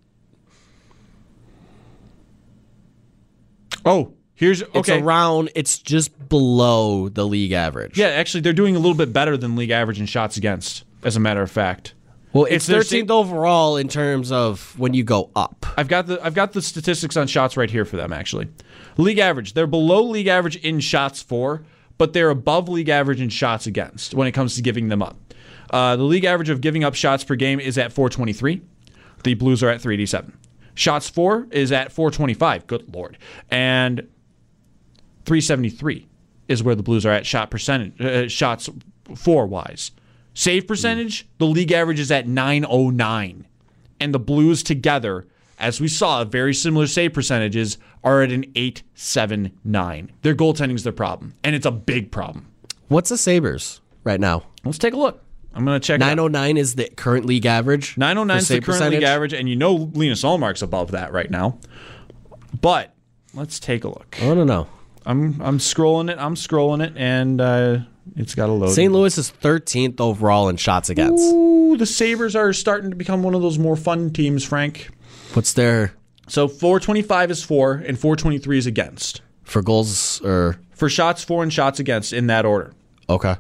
S3: Oh, here's okay.
S4: it's around it's just below the league average.
S3: Yeah, actually, they're doing a little bit better than league average in shots against, as a matter of fact.
S4: Well, it's,
S3: It's their
S4: thirteenth overall in terms of when you go up.
S3: I've got the I've got the statistics on shots right here for them, actually. League average. They're below league average in shots for, but they're above league average in shots against when it comes to giving them up. Uh, the league average of giving up shots per game is at four twenty-three. The Blues are at three eighty-seven. Shots for is at four twenty-five. Good Lord. And three seventy-three is where the Blues are at shot percentage, uh, shots for wise. Save percentage, the league average is at nine oh nine. And the Blues together, as we saw, very similar save percentages, are at an eight seventy-nine. Their goaltending's their problem, and it's a big problem.
S4: What's the Sabres right now?
S3: Let's take a look. I'm going to check it out.
S4: nine oh nine is the current league average.
S3: nine oh nine is the
S4: save
S3: current league
S4: percentage?
S3: average, and you know Linus Ullmark's above that right now. But let's take a look.
S4: I don't know.
S3: I'm I'm scrolling it. I'm scrolling it, and uh, it's got to load.
S4: Saint Louis is thirteenth overall in shots against.
S3: Ooh, the Sabres are starting to become one of those more fun teams, Frank.
S4: What's their
S3: So four twenty-five is for, and four twenty-three is against.
S4: for goals or
S3: For shots for and shots against in that order.
S4: okay?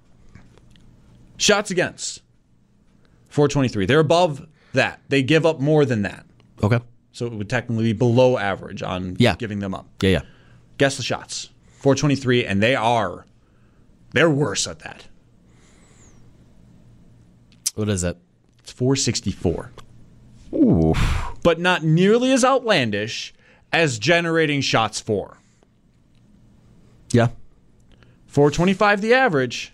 S3: Shots against, four twenty-three. They're above that. They give up more than that.
S4: Okay.
S3: So it would technically be below average on
S4: Yeah.
S3: giving them up.
S4: Yeah, yeah.
S3: Guess the shots. four twenty-three, and they are, they're worse at that.
S4: What is it?
S3: It's four sixty-four.
S4: Ooh.
S3: But not nearly as outlandish as generating shots for.
S4: Yeah.
S3: four twenty-five the average.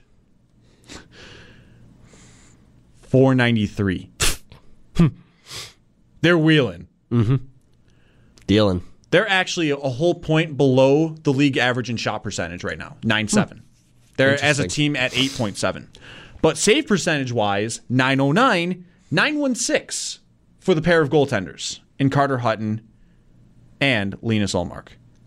S3: four ninety-three. They're wheeling.
S4: Dealing.
S3: They're actually a whole point below the league average in shot percentage right now, nine seven. They're as a
S4: Interesting.
S3: team at eight point seven. But save percentage wise, nine oh nine, nine one six for the pair of goaltenders in Carter Hutton and Linus Ullmark.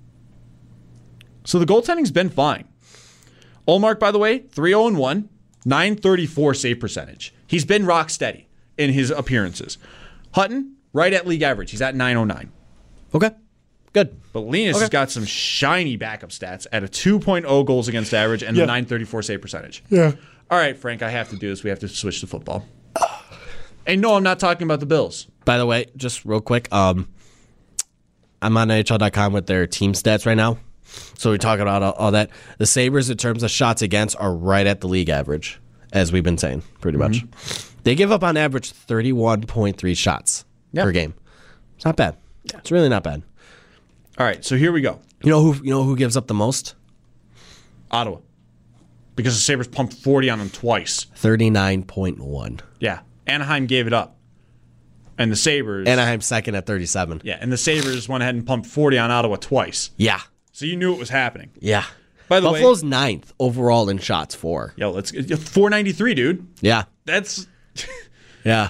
S3: So the goaltending's been fine. Ullmark, by the way, three oh one, nine thirty-four save percentage. He's been rock steady in his appearances. Hutton, right at league average. He's at nine oh nine.
S4: Okay. Good.
S3: But Linus has got some shiny backup stats at a two point oh goals against average and
S4: Yeah.
S3: a nine thirty-four save percentage.
S4: Yeah.
S3: All right, Frank, I have to do this. We have to switch to football. And no, I'm not talking about the Bills.
S4: By the way, just real quick, um, I'm on N H L dot com with their team stats right now. So we talk about all, all that. The Sabres, in terms of shots against, are right at the league average, as we've been saying, pretty much. They give up on average thirty-one point three shots
S3: Yeah.
S4: per game. It's not bad. It's really not bad.
S3: All right, so here we go.
S4: You know who? You know who gives up the most?
S3: Ottawa. Because the Sabres pumped forty on them twice.
S4: thirty-nine point one.
S3: Yeah. Anaheim gave it up. And the Sabres...
S4: Anaheim second at thirty-seven.
S3: Yeah, and the Sabres went ahead and pumped forty on Ottawa twice.
S4: Yeah.
S3: So you knew it was happening.
S4: Yeah.
S3: By the way...
S4: Buffalo's ninth overall in shots for.
S3: Yo, let's... four ninety-three, dude.
S4: Yeah.
S3: That's...
S4: Yeah.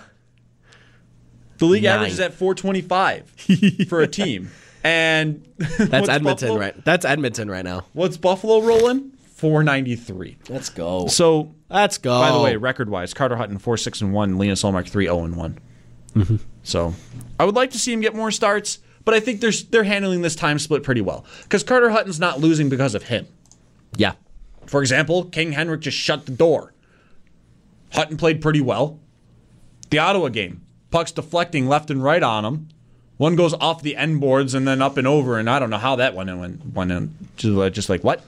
S3: The league
S4: Nine.
S3: average is at four twenty-five for a team. And
S4: That's Edmonton, right? That's Edmonton right now.
S3: What's Buffalo rolling? four ninety-three.
S4: Let's go.
S3: So,
S4: Let's go.
S3: by the way, record-wise, Carter Hutton four six and one, Linus Ullmark three oh and one.
S4: Mm-hmm.
S3: So, I would like to see him get more starts, but I think they're they're handling this time split pretty well because Carter Hutton's not losing because of him.
S4: Yeah.
S3: For example, King Henrik just shut the door. Hutton played pretty well. The Ottawa game, pucks deflecting left and right on him. One goes off the end boards and then up and over, and I don't know how that went in. Went, went in. Just, uh, just like, what?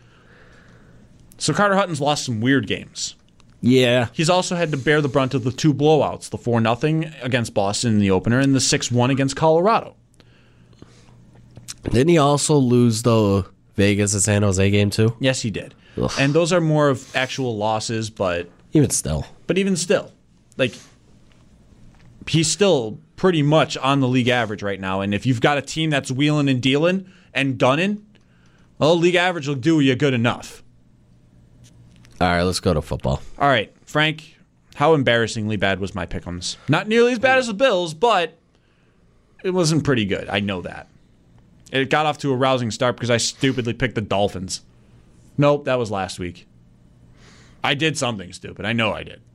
S3: So Carter Hutton's lost some weird games.
S4: Yeah.
S3: He's also had to bear the brunt of the two blowouts, the four nothing against Boston in the opener and the six one against Colorado.
S4: Didn't he also lose the Vegas and San Jose game too?
S3: Yes, he did.
S4: Ugh.
S3: And those are more of actual losses, but
S4: Even still.
S3: but even still, like, he's still pretty much on the league average right now. And if you've got a team that's wheeling and dealing and gunning, well, league average will do you good enough.
S4: All right, let's go to football.
S3: All right, Frank, how embarrassingly bad was my pick'ems? Not nearly as bad as the Bills, but it wasn't pretty good. I know that. It got off to a rousing start because I stupidly picked the Dolphins. Nope, that was last week. I did something stupid. I know I did.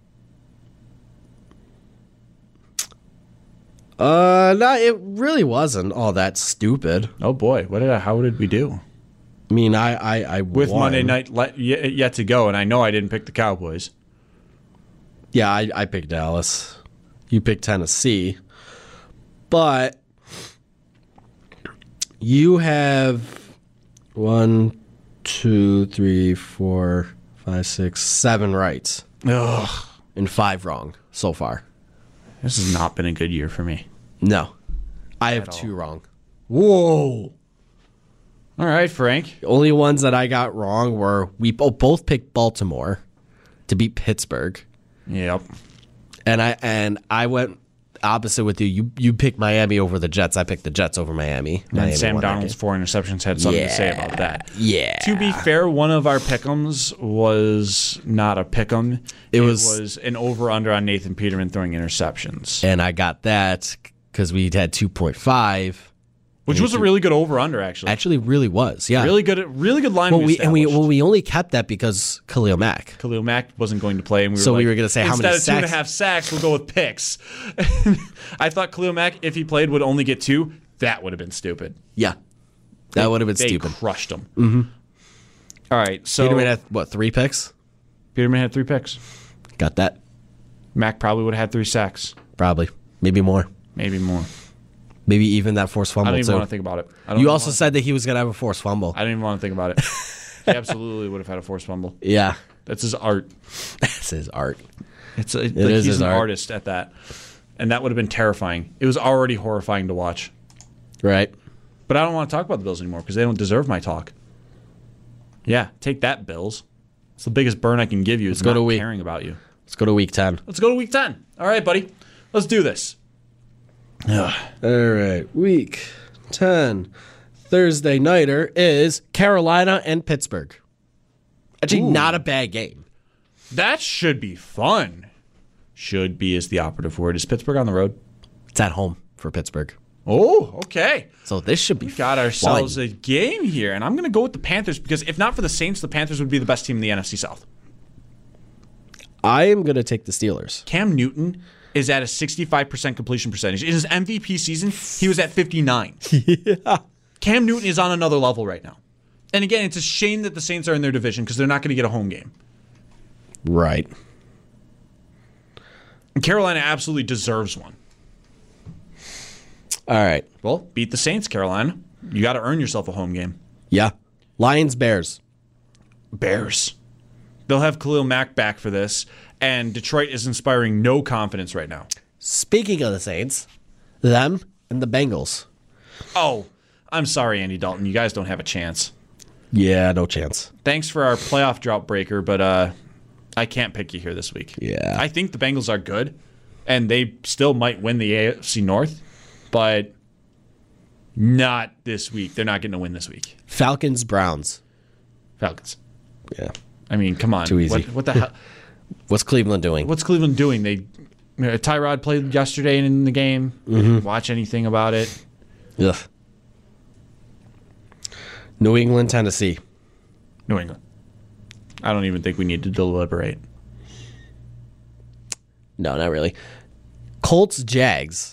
S4: Uh, no, it really wasn't all that stupid.
S3: Oh boy, what did I, how did we do?
S4: I mean, I, I, I
S3: With
S4: won.
S3: Monday night let, yet, yet to go, and I know I didn't pick the Cowboys.
S4: Yeah, I, I picked Dallas. You picked Tennessee. But you have one, two, three, four, five, six, seven rights.
S3: Ugh.
S4: And five wrong so far.
S3: This has not been a good year for me.
S4: No. I have
S3: At
S4: two
S3: all.
S4: wrong.
S3: Whoa. All right, Frank.
S4: The only ones that I got wrong were we bo- both picked Baltimore to beat Pittsburgh.
S3: Yep.
S4: And I and I went opposite with you. You you picked Miami over the Jets. I picked the Jets over Miami.
S3: And
S4: Miami
S3: Sam
S4: won that
S3: Darnold's
S4: game.
S3: four interceptions had something to say about that.
S4: Yeah.
S3: To be fair, one of our pick'ems was not a pick'em. It,
S4: was-
S3: was an over-under on Nathan Peterman throwing interceptions,
S4: And I got that because we had two point five.
S3: which was a really good over-under, actually.
S4: Actually, really was. Yeah.
S3: Really good, really good line.
S4: Well,
S3: we
S4: we and we
S3: established.
S4: well we only kept that because Khalil Mack.
S3: Khalil Mack wasn't going to play, and we were
S4: So
S3: like,
S4: we were gonna say, how many
S3: instead of two and a
S4: sacks?
S3: half sacks, we'll go with picks. I thought Khalil Mack, if he played, would only get two. That would have been stupid.
S4: Yeah. That would have been
S3: They
S4: stupid.
S3: crushed him. Mm-hmm. All right, so
S4: Peterman had what three picks?
S3: Peterman had three picks.
S4: Got that?
S3: Mack probably would have had three sacks,
S4: Probably, maybe more.
S3: maybe more.
S4: Maybe even that forced
S3: I
S4: fumble
S3: don't even
S4: too.
S3: want to think about it. I don't
S4: You
S3: even
S4: also
S3: wanna-
S4: said that he was gonna have a forced fumble.
S3: I don't even want to think about it. He absolutely would have had a forced fumble.
S4: Yeah,
S3: That's his art.
S4: that's his art.
S3: It's a, like
S4: is
S3: he's
S4: his
S3: an
S4: art.
S3: artist at that, and that would have been terrifying. It was already horrifying to watch.
S4: Right?
S3: But I don't want to talk about the Bills anymore because they don't deserve my talk. Yeah, take that, Bills. It's the biggest burn I can give you. Is
S4: go
S3: not
S4: to week-
S3: caring about you.
S4: Let's go to week ten.
S3: Let's go to week ten. All right, buddy. Let's do this. Ugh.
S4: All right, week ten. Thursday nighter is Carolina and Pittsburgh. Actually,
S3: Ooh.
S4: not a bad game.
S3: That should be fun. Should be is the operative word. Is Pittsburgh on the road?
S4: It's at home for Pittsburgh,
S3: Oh, okay.
S4: so this should be
S3: Got ourselves
S4: fun.
S3: a game here, and I'm going to go with the Panthers because if not for the Saints, the Panthers would be the best team in the N F C South.
S4: I am gonna take the Steelers.
S3: Cam Newton is at a sixty-five percent completion percentage. In his M V P season, he was at fifty-nine. Yeah. Cam Newton is on another level right now. And again, it's a shame that the Saints are in their division because they're not going to get a home game.
S4: Right.
S3: And Carolina absolutely deserves one.
S4: All right.
S3: Well, beat the Saints, Carolina. You got to earn yourself a home game.
S4: Yeah. Lions, Bears.
S3: Bears. They'll have Khalil Mack back for this, and Detroit is inspiring no confidence right now.
S4: Speaking of the Saints, them and the Bengals.
S3: Oh, I'm sorry, Andy Dalton. You guys don't have a chance.
S4: Yeah, no chance.
S3: Thanks for our playoff drought breaker, but uh, I can't pick you here this week.
S4: Yeah.
S3: I think the Bengals are good, and they still might win the A F C North, but not this week. They're not getting a win this week.
S4: Falcons, Browns.
S3: Falcons.
S4: Yeah.
S3: I mean, come on.
S4: Too easy.
S3: What, what the hell?
S4: What's Cleveland doing?
S3: What's Cleveland doing? They uh, Tyrod played yesterday in the game.
S4: Mm-hmm.
S3: Watch anything about it?
S4: Ugh. New England, Tennessee.
S3: New England. I don't even think we need to deliberate.
S4: No, not really. Colts, Jags.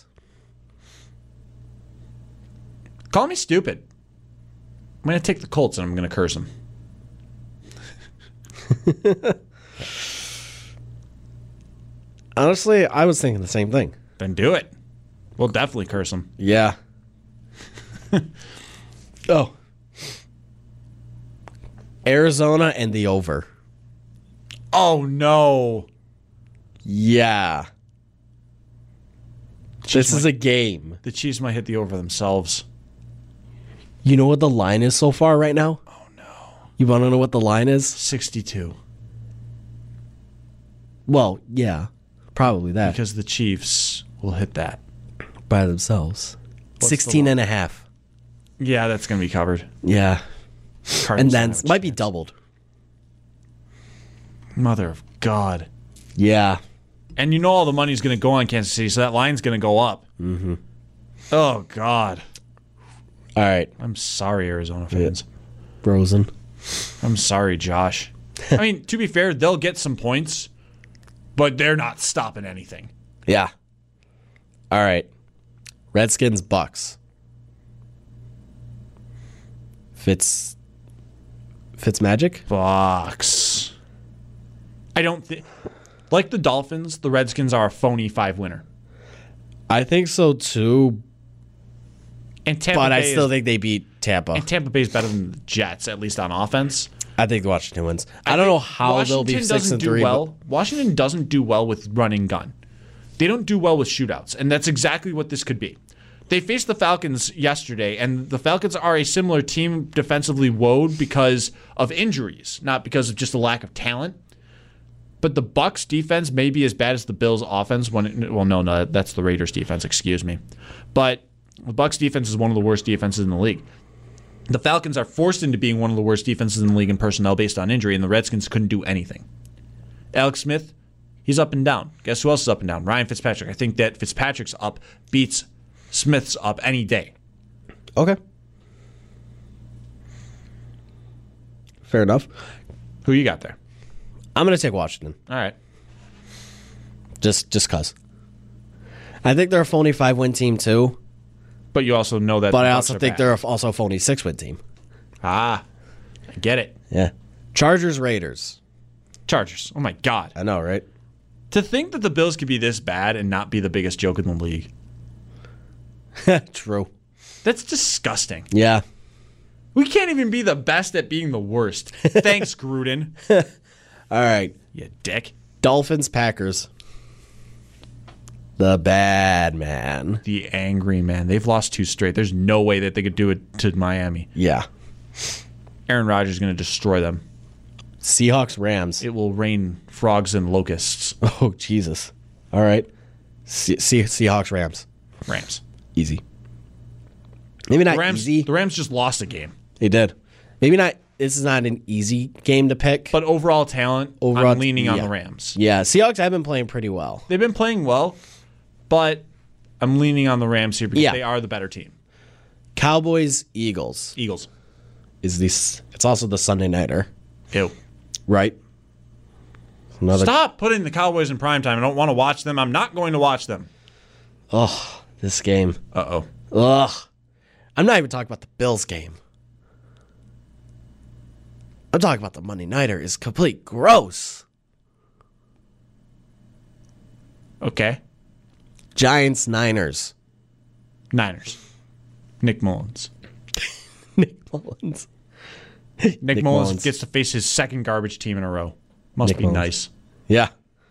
S3: Call me stupid. I'm going to take the Colts and I'm going to curse them.
S4: Honestly, I was thinking the same thing.
S3: Then do it. We'll definitely curse them.
S4: Yeah. oh. Arizona and the over.
S3: Oh, no.
S4: Yeah. This is a game.
S3: The Chiefs might hit the over themselves.
S4: You know what the line is so far right now?
S3: Oh, no.
S4: You want to know what the line is?
S3: sixty-two.
S4: Well, yeah. Probably that.
S3: Because the Chiefs will hit that.
S4: By themselves.
S3: the
S4: sixteen
S3: line?
S4: and a half.
S3: Yeah, that's going to be covered.
S4: Yeah.
S3: Cardinals
S4: And then
S3: don't have a
S4: might be
S3: chance.
S4: doubled.
S3: Mother of God.
S4: Yeah.
S3: And you know all the money's going to go on Kansas City, so that line's going to go up. Mm-hmm. Oh, God.
S4: All right.
S3: I'm sorry, Arizona fans.
S4: Frozen.
S3: I'm sorry, Josh. I mean, to be fair, they'll get some points, but they're not stopping anything.
S4: Yeah. All right. Redskins, Bucks. Fitz. Fitz Magic?
S3: Bucks. I don't think Like the Dolphins, the Redskins are a phony five winner.
S4: I think so too,
S3: And Tampa
S4: but
S3: Bay
S4: I still
S3: is,
S4: think they beat Tampa.
S3: and Tampa Bay is better than the Jets, at least on offense.
S4: I think Washington wins. I, don't know
S3: think
S4: how
S3: Washington
S4: they'll be six
S3: doesn't
S4: and
S3: do
S4: three.
S3: well. Washington doesn't do well with run and gun. They don't do well with shootouts, and that's exactly what this could be. They faced the Falcons yesterday, and the Falcons are a similar team defensively woed because of injuries, not because of just a lack of talent. But the Bucks defense may be as bad as the Bills offense. When it, well, no, no, that's the Raiders defense. Excuse me, but the Bucks defense is one of the worst defenses in the league. The Falcons are forced into being one of the worst defenses in the league in personnel based on injury, and the Redskins couldn't do anything. Alex Smith, he's up and down. Guess who else is up and down? Ryan Fitzpatrick. I think that Fitzpatrick's up beats Smith's up any day.
S4: Okay. Fair enough.
S3: Who you got there?
S4: I'm going to take Washington.
S3: All right.
S4: Just just cause. I think they're a phony five-win team too,
S3: But you also know that
S4: but
S3: the
S4: I
S3: Bucks
S4: also
S3: are
S4: think
S3: bad.
S4: they're also a phony six-win team.
S3: Ah, I get it.
S4: Yeah. Chargers, Raiders.
S3: Chargers. Oh, my God.
S4: I know, right?
S3: To think that the Bills could be this bad and not be the biggest joke in the league.
S4: True.
S3: That's disgusting.
S4: Yeah.
S3: We can't even be the best at being the worst. Thanks, Gruden.
S4: All right.
S3: You dick.
S4: Dolphins, Packers. The bad man.
S3: The angry man. They've lost two straight. There's no way that they could do it to Miami.
S4: Yeah.
S3: Aaron Rodgers is going to destroy them.
S4: Seahawks, Rams.
S3: It will rain frogs and locusts.
S4: Oh, Jesus. All right. Se- Se- Seahawks, Rams.
S3: Rams.
S4: Easy. Maybe not
S3: The Rams,
S4: easy.
S3: the Rams just lost a game.
S4: They did. Maybe not. This is not an easy game to pick.
S3: But overall talent,
S4: Overall-
S3: I'm leaning on
S4: yeah.
S3: the Rams.
S4: Yeah, Seahawks have been playing pretty well.
S3: They've been playing well, but I'm leaning on the Rams here because
S4: Yeah.
S3: they are the better team.
S4: Cowboys, Eagles
S3: Eagles.
S4: is this. It's also the Sunday nighter,
S3: Ew.
S4: right? Another.
S3: Stop putting the Cowboys in primetime. I don't want to watch them. I'm not going to watch them.
S4: Oh, this game.
S3: Uh-oh.
S4: Ugh. I'm not even talking about the Bills game. I'm talking about the Monday nighter. Is complete gross.
S3: Okay.
S4: Giants, Niners.
S3: Niners. Nick Mullins.
S4: Nick Mullins.
S3: Nick,
S4: Nick
S3: Mullins,
S4: Mullins.
S3: gets to face his second garbage team in a row. Must
S4: Nick
S3: be
S4: Mullins.
S3: nice.
S4: Yeah.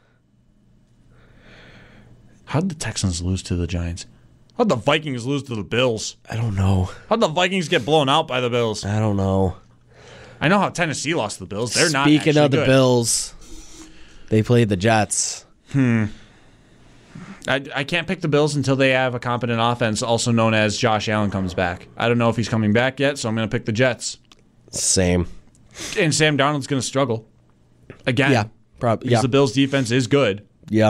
S3: How did the Texans lose to the Giants? How did the Vikings lose to the Bills?
S4: I don't know.
S3: How did the Vikings get blown out by the Bills?
S4: I don't know.
S3: I know how Tennessee lost to the Bills. They're not
S4: Speaking
S3: actually
S4: of the
S3: good.
S4: Bills, they played the Jets.
S3: I, I can't pick the Bills until they have a competent offense, also known as Josh Allen comes back. I don't know if he's coming back yet, so I'm going to pick the Jets.
S4: Same.
S3: And Sam Darnold's going to struggle. Again.
S4: Yeah. Probably.
S3: Because
S4: Yeah.
S3: the Bills' defense is good.
S4: Yeah.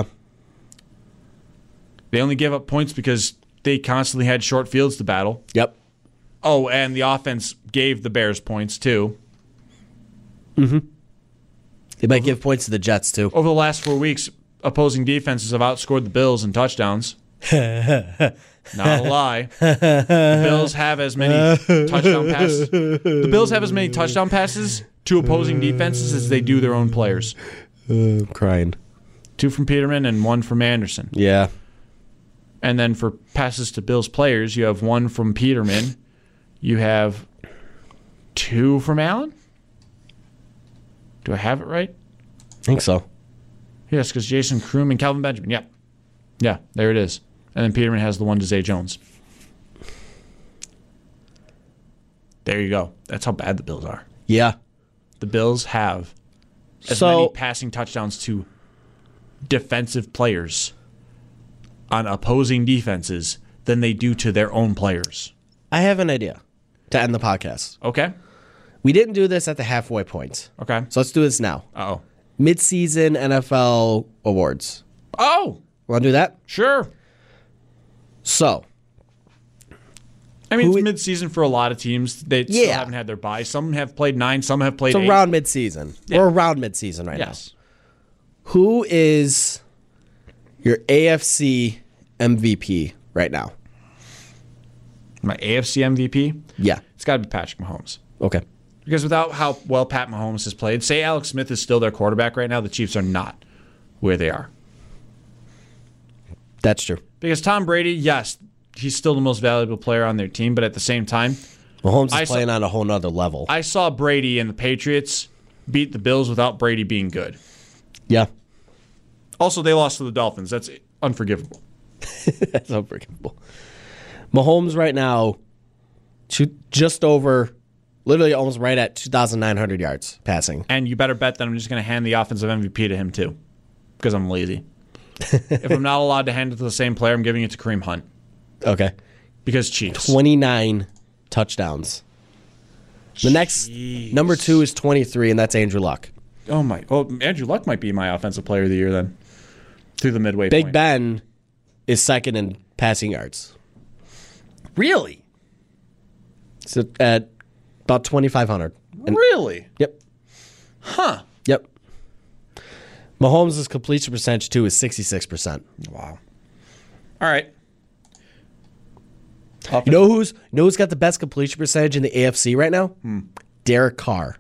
S3: They only gave up points because they constantly had short fields to battle.
S4: Yep.
S3: Oh, and the offense gave the Bears points, too.
S4: They might give points to the Jets too.
S3: Over the last four weeks, opposing defenses have outscored the Bills in touchdowns. Not a lie. The Bills have as many touchdown passes. The Bills have as many touchdown passes to opposing defenses as they do their own players.
S4: I'm crying.
S3: Two from Peterman and one from Anderson.
S4: Yeah.
S3: And then for passes to Bills players, you have one from Peterman. You have two from Allen? Do I have it right?
S4: I think so.
S3: Yes, because Jason Kroom and Calvin Benjamin. Yeah. Yeah, there it is. And then Peterman has the one to Zay Jones. There you go. That's how bad the Bills are.
S4: Yeah.
S3: The Bills have as
S4: So-
S3: many passing touchdowns to defensive players on opposing defenses than they do to their own players.
S4: I have an idea to end the podcast.
S3: Okay?
S4: We didn't do this at the halfway point.
S3: Okay.
S4: So let's do this now.
S3: Uh-oh.
S4: Mid-season N F L awards.
S3: Oh,
S4: Want to do that?
S3: sure.
S4: So,
S3: I mean,
S4: Who
S3: it's
S4: i-
S3: mid-season for a lot of teams. They still
S4: Yeah.
S3: haven't had their bye. Some have played nine. Some have played
S4: it's
S3: eight.
S4: around mid-season.
S3: Yeah.
S4: We're around mid-season right
S3: Yes.
S4: now. Who is your A F C M V P right now?
S3: My A F C M V P?
S4: Yeah.
S3: It's got to be Patrick Mahomes.
S4: Okay.
S3: Because without how well Pat Mahomes has played, say Alex Smith is still their quarterback right now, the Chiefs are not where they are.
S4: That's true.
S3: Because Tom Brady, yes, he's still the most valuable player on their team, but at the same time,
S4: Mahomes is
S3: I saw-
S4: playing on a whole nother level.
S3: I saw Brady and the Patriots beat the Bills without Brady being good.
S4: yeah.
S3: Also, they lost to the Dolphins. That's unforgivable.
S4: That's unforgivable. Mahomes right now, two, just over, literally almost right at two thousand nine hundred yards passing.
S3: And you better bet that I'm just going to hand the offensive M V P to him, too, because I'm lazy. If I'm not allowed to hand it to the same player, I'm giving it to Kareem Hunt.
S4: Okay.
S3: Because Chiefs.
S4: twenty-nine touchdowns. The next
S3: Jeez.
S4: number two is twenty-three, and that's Andrew Luck.
S3: Oh, my. Oh, Andrew Luck might be my offensive player of the year then. Through the midway
S4: Big
S3: point.
S4: Ben is second in passing yards.
S3: Really?
S4: So at about twenty-five hundred. And-
S3: Really?
S4: Yep.
S3: Huh.
S4: Yep. Mahomes' completion percentage, too, is sixty-six percent.
S3: Wow. All right.
S4: You know who's you know who's got the best completion percentage in the A F C right now? Hmm. Derek Carr.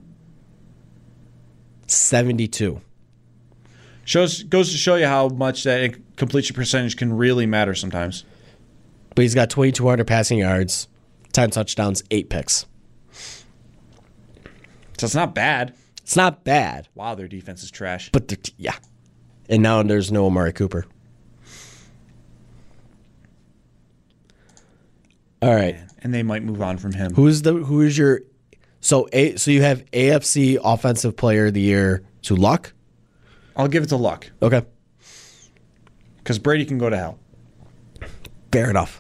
S4: seventy-two.
S3: Shows goes to show you how much that completion percentage can really matter sometimes.
S4: But he's got twenty-two hundred passing yards, ten touchdowns, eight picks.
S3: So it's not bad.
S4: It's not bad,
S3: Wow, their defense is trash.
S4: but they're- yeah. And now there's no Amari Cooper. All right.
S3: And they might move on from him.
S4: Who's the who is your so a so you have A F C Offensive Player of the Year to Luck?
S3: I'll give it to Luck.
S4: Okay.
S3: Because Brady can go to hell.
S4: Fair enough.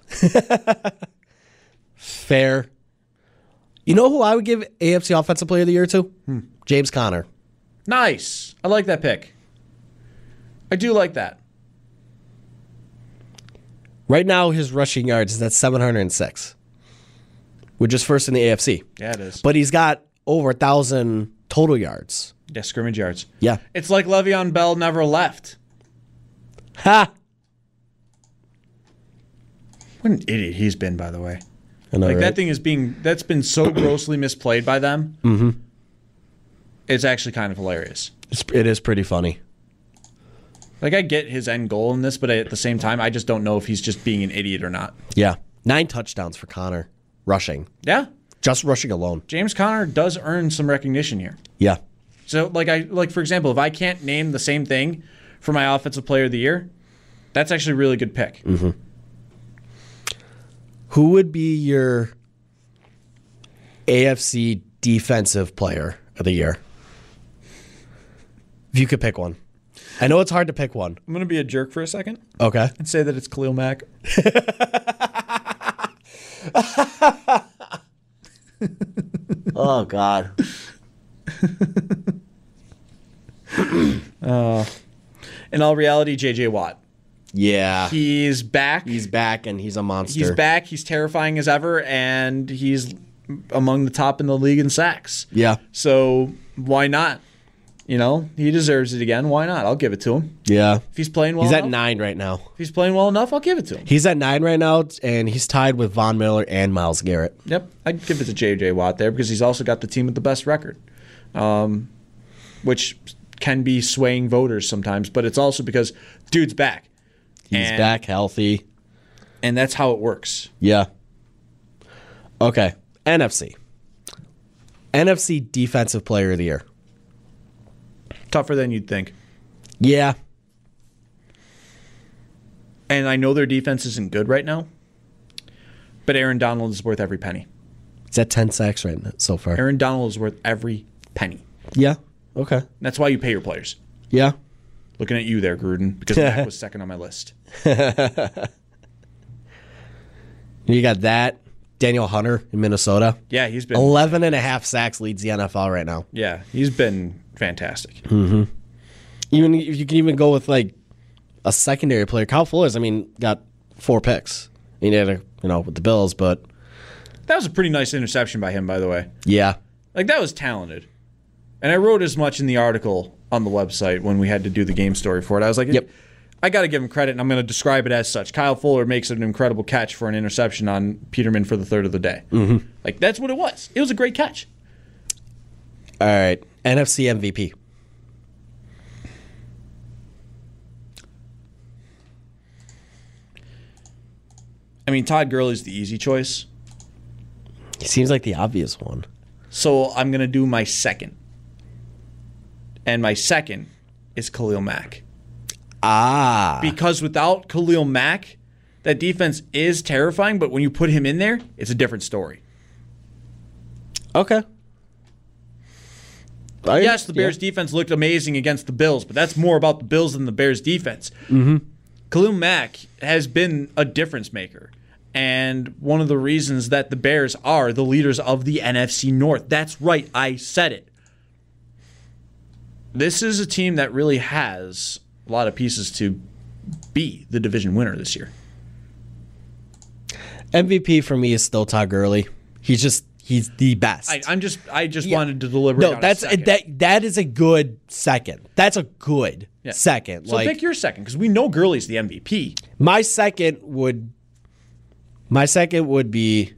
S4: Fair. You know who I would give A F C Offensive Player of the Year to? Hmm. James Conner.
S3: Nice. I like that pick. I do like that.
S4: Right now, his rushing yards is at seven hundred six, which is first in the A F C.
S3: Yeah, it is.
S4: But he's got over one thousand total yards.
S3: Yeah, scrimmage yards.
S4: Yeah.
S3: It's like Le'Veon Bell never left.
S4: Ha!
S3: What an idiot he's been, by the way.
S4: I know,
S3: Like
S4: right?
S3: that thing is being that's been so grossly misplayed by them. Mm-hmm. It's actually kind of hilarious.
S4: It's, it is pretty funny.
S3: Like I get his end goal in this, but at the same time, I just don't know if he's just being an idiot or not.
S4: Yeah. Nine touchdowns for Connor rushing.
S3: Yeah,
S4: Just rushing alone.
S3: James Conner does earn some recognition here.
S4: Yeah.
S3: So, like I like for example, if I can't name the same thing for my offensive player of the year, that's actually a really good pick.
S4: Mm-hmm. Who would be your A F C Defensive Player of the Year? If you could pick one. I know it's hard to pick one.
S3: I'm gonna be a jerk for a second
S4: Okay.
S3: and say that it's Khalil Mack.
S4: Oh, God.
S3: In all reality, J J Watt.
S4: Yeah.
S3: He's back.
S4: He's back, and he's a monster.
S3: He's back. He's terrifying as ever, and he's among the top in the league in sacks.
S4: Yeah.
S3: So why not? You know, he deserves it again. Why not? I'll give it to him.
S4: Yeah.
S3: If he's playing well
S4: He's at
S3: enough,
S4: nine right now.
S3: if he's playing well enough, I'll give it to him.
S4: He's at nine right now, and he's tied with Von Miller and Myles Garrett.
S3: Yep, I'd give it to J J Watt there because he's also got the team with the best record, um, which can be swaying voters sometimes, but it's also because dude's back.
S4: He's
S3: And-
S4: back healthy.
S3: And that's how it works.
S4: Yeah. Okay. N F C. N F C Defensive Player of the Year.
S3: Tougher than you'd think.
S4: Yeah.
S3: And I know their defense isn't good right now, but Aaron Donald is worth every penny.
S4: It's at ten sacks right now so far.
S3: Aaron Donald is worth every penny.
S4: Yeah. Okay.
S3: That's why you pay your players.
S4: Yeah.
S3: Looking at you there, Gruden, because Mac was second on my list.
S4: You got that. Daniel Hunter in Minnesota.
S3: Yeah, he's been
S4: eleven and a half sacks leads the N F L right now.
S3: yeah, he's been fantastic.
S4: Even if you can even go with like a secondary player, Kyle Fuller's, I mean, got four picks. He had a, you know, with the Bills, but
S3: That was a pretty nice interception by him, by the way.
S4: yeah.
S3: Like, that was talented. And I wrote as much in the article on the website when we had to do the game story for it. I was like,
S4: Yep.
S3: I got to give him credit, and I'm going to describe it as such. Kyle Fuller makes an incredible catch for an interception on Peterman for the third of the day. Mm-hmm. Like, that's what it was. It was a great catch.
S4: All right. N F C M V P.
S3: I mean, Todd Gurley's the easy choice.
S4: He seems like the obvious one.
S3: So I'm going to do my second. And my second is Khalil Mack.
S4: Ah.
S3: Because without Khalil Mack, that defense is terrifying, but when you put him in there, it's a different story.
S4: Okay. I,
S3: yes, the Bears'
S4: yeah.
S3: defense looked amazing against the Bills, but that's more about the Bills than the Bears' defense. Mm-hmm. Khalil Mack has been a difference maker, and one of the reasons that the Bears are the leaders of the N F C North. That's right, I said it. This is a team that really has a lot of pieces to be the division winner this year.
S4: M V P for me is still Todd Gurley. He's just he's the best.
S3: I, I'm just I just
S4: Yeah.
S3: wanted to deliberate.
S4: no,
S3: on
S4: that's
S3: a second.
S4: that that is a good second. That's a good
S3: Yeah.
S4: second.
S3: So
S4: like
S3: pick your second because we know Gurley's the M V P.
S4: my second would my second would be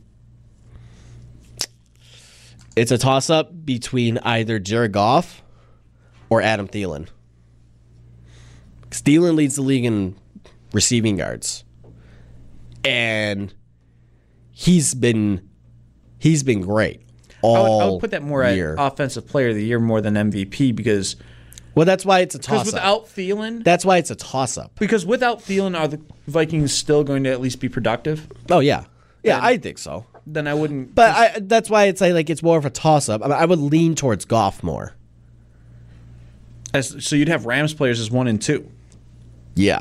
S4: it's a toss up between either Jared Goff or Adam Thielen. 'Cause Thielen leads the league in receiving yards. And he's been he's been great all
S3: I would, I would put that more
S4: year.
S3: at Offensive Player of the Year more than M V P because
S4: Well, that's why it's a
S3: because
S4: toss up.
S3: without Thielen,
S4: That's why it's a toss up.
S3: because without Thielen, are the Vikings still going to at least be productive?
S4: Oh yeah. Yeah,
S3: Then-
S4: I think so.
S3: Then I wouldn't.
S4: But I, that's why it's like, like it's more of a toss up. I, mean, I would lean towards Goff more.
S3: as, so you'd have Rams players as one and two.
S4: Yeah.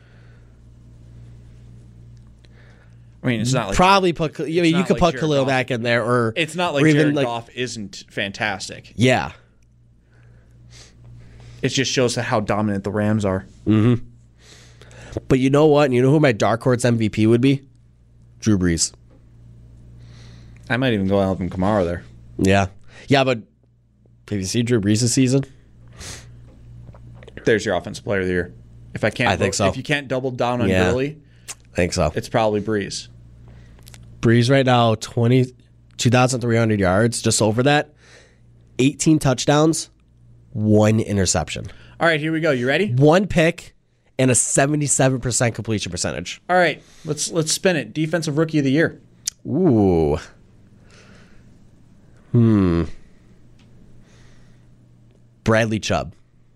S3: I mean, it's not like
S4: Probably put you, mean, you
S3: not
S4: could
S3: like
S4: put
S3: Jared
S4: Khalil
S3: Goff.
S4: back in there or
S3: it's not like
S4: or even
S3: Jared
S4: like,
S3: Goff isn't fantastic.
S4: Yeah.
S3: It just shows how dominant the Rams are.
S4: But you know what? You know who my dark horse M V P would be? Drew Brees.
S3: I might even go Alvin Kamara there.
S4: Yeah. Yeah, but have you seen Drew Brees this season?
S3: There's your Offensive Player of the Year. If I can't,
S4: I think so.
S3: If you can't double down on
S4: Yeah.
S3: Gurley,
S4: I think so.
S3: it's probably Breeze.
S4: Brees right now, twenty, two thousand three hundred yards, just over that. eighteen touchdowns, one interception.
S3: All right, here we go. You ready?
S4: One pick and a seventy-seven percent completion percentage.
S3: All right, let's let's spin it. Defensive Rookie of the Year.
S4: Ooh. Hmm. Bradley Chubb.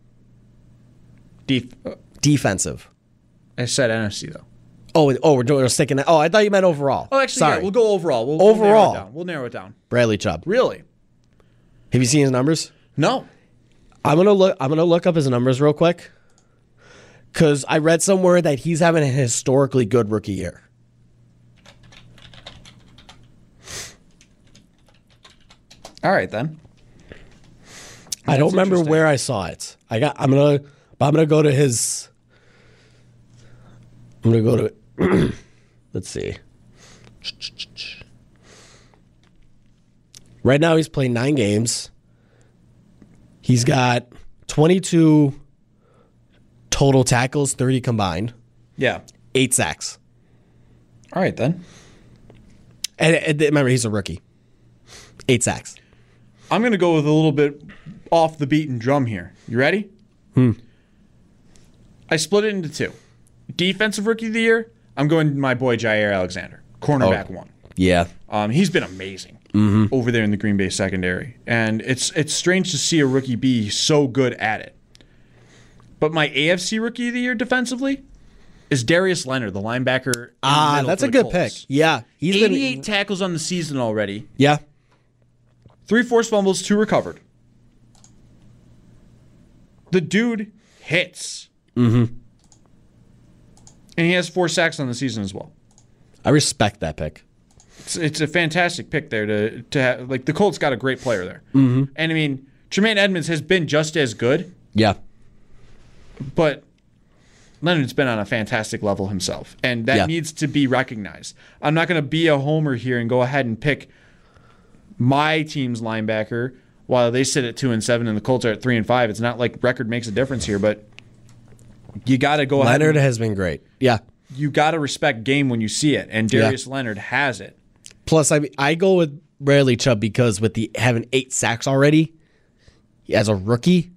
S3: Def-
S4: Defensive.
S3: I said N F C though.
S4: Oh, oh, we're doing we're sticking that. Oh, I thought you meant overall.
S3: Oh, actually,
S4: sorry.
S3: yeah, we'll go overall. We'll,
S4: Overall.
S3: we'll narrow it down. We'll narrow it down.
S4: Bradley Chubb.
S3: Really?
S4: Have you seen his numbers?
S3: No.
S4: I'm gonna look. I'm gonna look up his numbers real quick, because I read somewhere that he's having a historically good rookie year.
S3: All right then.
S4: I don't
S3: That's
S4: remember
S3: interesting.
S4: where I saw it. I got. I'm gonna. But I'm gonna go to his. I'm gonna go to. Let's see. Right now, he's playing nine games. He's got twenty-two total tackles, thirty combined,
S3: Yeah.
S4: eight sacks.
S3: All right then.
S4: And, and remember, he's a rookie. Eight sacks.
S3: I'm going to go with a little bit off the beaten drum here. You ready? Hmm. I split it into two. Defensive Rookie of the Year, I'm going my boy Jair Alexander, cornerback
S4: Oh.
S3: one.
S4: Yeah.
S3: Um, he's been amazing over there in the Green Bay secondary, and it's it's strange to see a rookie be so good at it. But my A F C Rookie of the Year defensively is Darius Leonard, the linebacker. in the
S4: Ah,
S3: middle
S4: that's
S3: for
S4: a
S3: the
S4: good pick.
S3: Colts.
S4: Yeah. He's
S3: eighty-eight
S4: been.
S3: tackles on the season already.
S4: Yeah.
S3: Three forced fumbles, two recovered. The dude hits. Mm-hmm. And he has four sacks on the season as well.
S4: I respect that pick.
S3: It's, it's a fantastic pick there to to have. Like, the Colts got a great player there. Mm-hmm. And, I mean, Tremaine Edmonds has been just as good,
S4: Yeah.
S3: but Leonard's been on a fantastic level himself. And that
S4: Yeah.
S3: needs to be recognized. I'm not going to be a homer here and go ahead and pick my team's linebacker while they sit at two and seven and the Colts are at three and five. It's not like record makes a difference here, but you got to go
S4: Leonard
S3: ahead. And,
S4: has been great. Yeah.
S3: you got to respect game when you see it, and Darius Leonard has it.
S4: Plus, I I go with Bradley Chubb because with the having eight sacks already as a rookie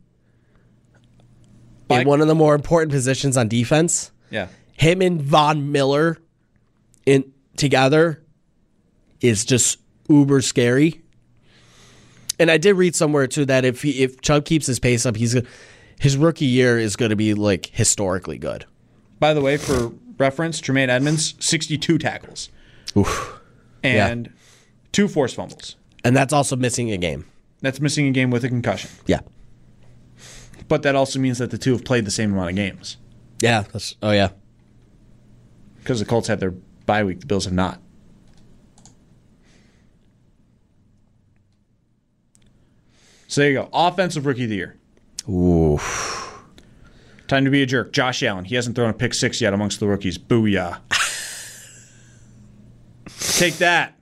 S4: in
S3: Like-
S4: one of the more important positions on defense,
S3: Yeah.
S4: him and Von Miller in together is just uber scary. And I did read somewhere too that if he, if Chubb keeps his pace up, he's his rookie year is going to be like historically good.
S3: By the way, for reference, Tremaine Edmonds, sixty-two tackles.
S4: Oof.
S3: And
S4: Yeah.
S3: two forced fumbles.
S4: And that's also missing a game.
S3: That's missing a game with a concussion.
S4: Yeah.
S3: But that also means that the two have played the same amount of games.
S4: Yeah. That's, oh, yeah.
S3: Because the Colts had their bye week, the Bills have not. So there you go. Offensive Rookie of the Year.
S4: Ooh.
S3: Time to be a jerk. Josh Allen. He hasn't thrown a pick six yet amongst the rookies. Booyah. Take that.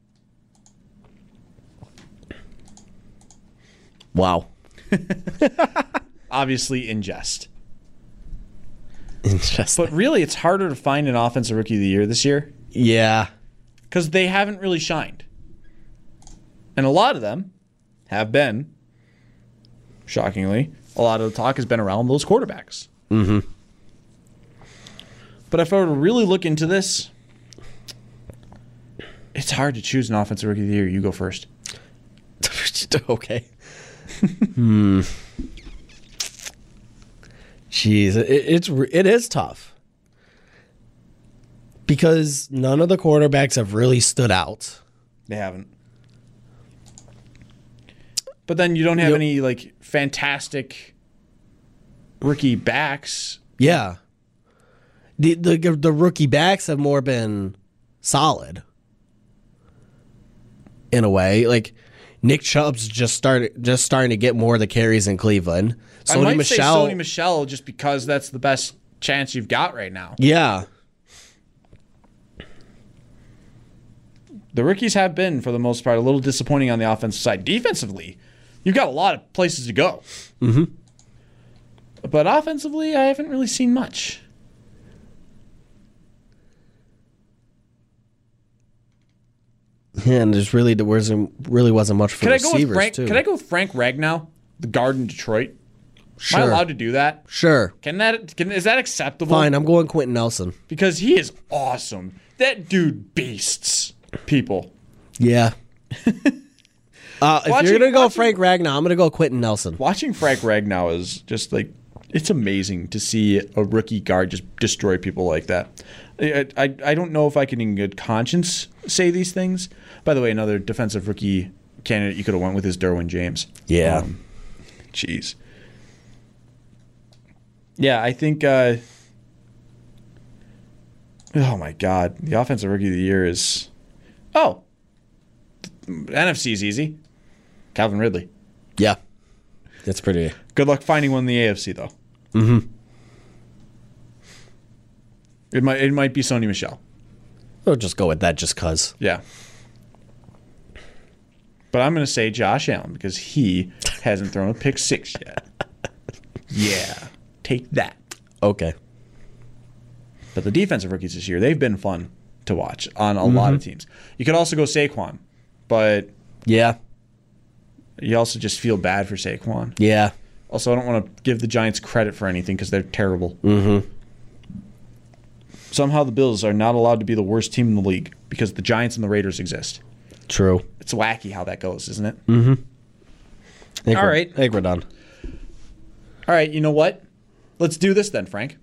S4: Wow.
S3: Obviously in jest.
S4: Interesting.
S3: But really, it's harder to find an Offensive Rookie of the Year this year
S4: Yeah.
S3: because they haven't really shined. And a lot of them have been, shockingly, a lot of the talk has been around those quarterbacks.
S4: Mm-hmm.
S3: But if I were to really look into this, it's hard to choose an Offensive Rookie of the Year. You go first.
S4: Okay. hmm. Jeez, it, it's it is tough because none of the quarterbacks have really stood out.
S3: They haven't. But then you don't have
S4: Yep.
S3: any like fantastic rookie backs.
S4: Yeah, the the the rookie backs have more been solid in a way. Like Nick Chubb's just started just starting to get more of the carries in Cleveland.
S3: I
S4: Sony
S3: might
S4: Michel,
S3: say Sony Michel just because that's the best chance you've got right now.
S4: yeah,
S3: The rookies have been, for the most part, a little disappointing on the offensive side. Defensively, you've got a lot of places to go.
S4: mm-hmm.
S3: But offensively, I haven't really seen much.
S4: Yeah, and there's really there wasn't really wasn't much for
S3: Can I go
S4: receivers
S3: with Frank?
S4: too.
S3: Can I go with Frank Ragnow, the guard in Detroit?
S4: Sure.
S3: Am I allowed to do that?
S4: Sure.
S3: Can that? Can, is that acceptable?
S4: Fine, I'm going Quentin Nelson.
S3: Because he is awesome. That dude beasts people.
S4: Yeah. uh, if
S3: Watching-
S4: you're gonna go
S3: watching-
S4: Frank Ragnow, I'm gonna go Quentin Nelson.
S3: Watching Frank Ragnow is just like, it's amazing to see a rookie guard just destroy people like that. I, I, I don't know if I can in good conscience say these things. By the way, another defensive rookie candidate you could have went with is Derwin James.
S4: Yeah.
S3: Um, Jeez. Yeah, I think. Uh, oh my God, the offensive rookie of the year is. Oh, N F C is easy. Calvin Ridley.
S4: Yeah. That's pretty.
S3: Good luck finding one in the A F C though.
S4: Mm-hmm.
S3: It might. It might be Sony Michel.
S4: We'll just go with that just cause.
S3: Yeah. But I'm going to say Josh Allen because he hasn't thrown a pick six yet. Yeah. Take that.
S4: Okay.
S3: But the defensive rookies this year, they've been fun to watch on a lot of teams. You could also go Saquon, but
S4: Yeah.
S3: you also just feel bad for Saquon.
S4: Yeah.
S3: Also, I don't want to give the Giants credit for anything because they're terrible.
S4: Mm-hmm.
S3: Somehow the Bills are not allowed to be the worst team in the league because the Giants and the Raiders exist.
S4: True.
S3: It's wacky how that goes, isn't it?
S4: Mm-hmm. I think
S3: All
S4: we're-
S3: right.
S4: I think we're done.
S3: All right, you know what? Let's do this then, Frank.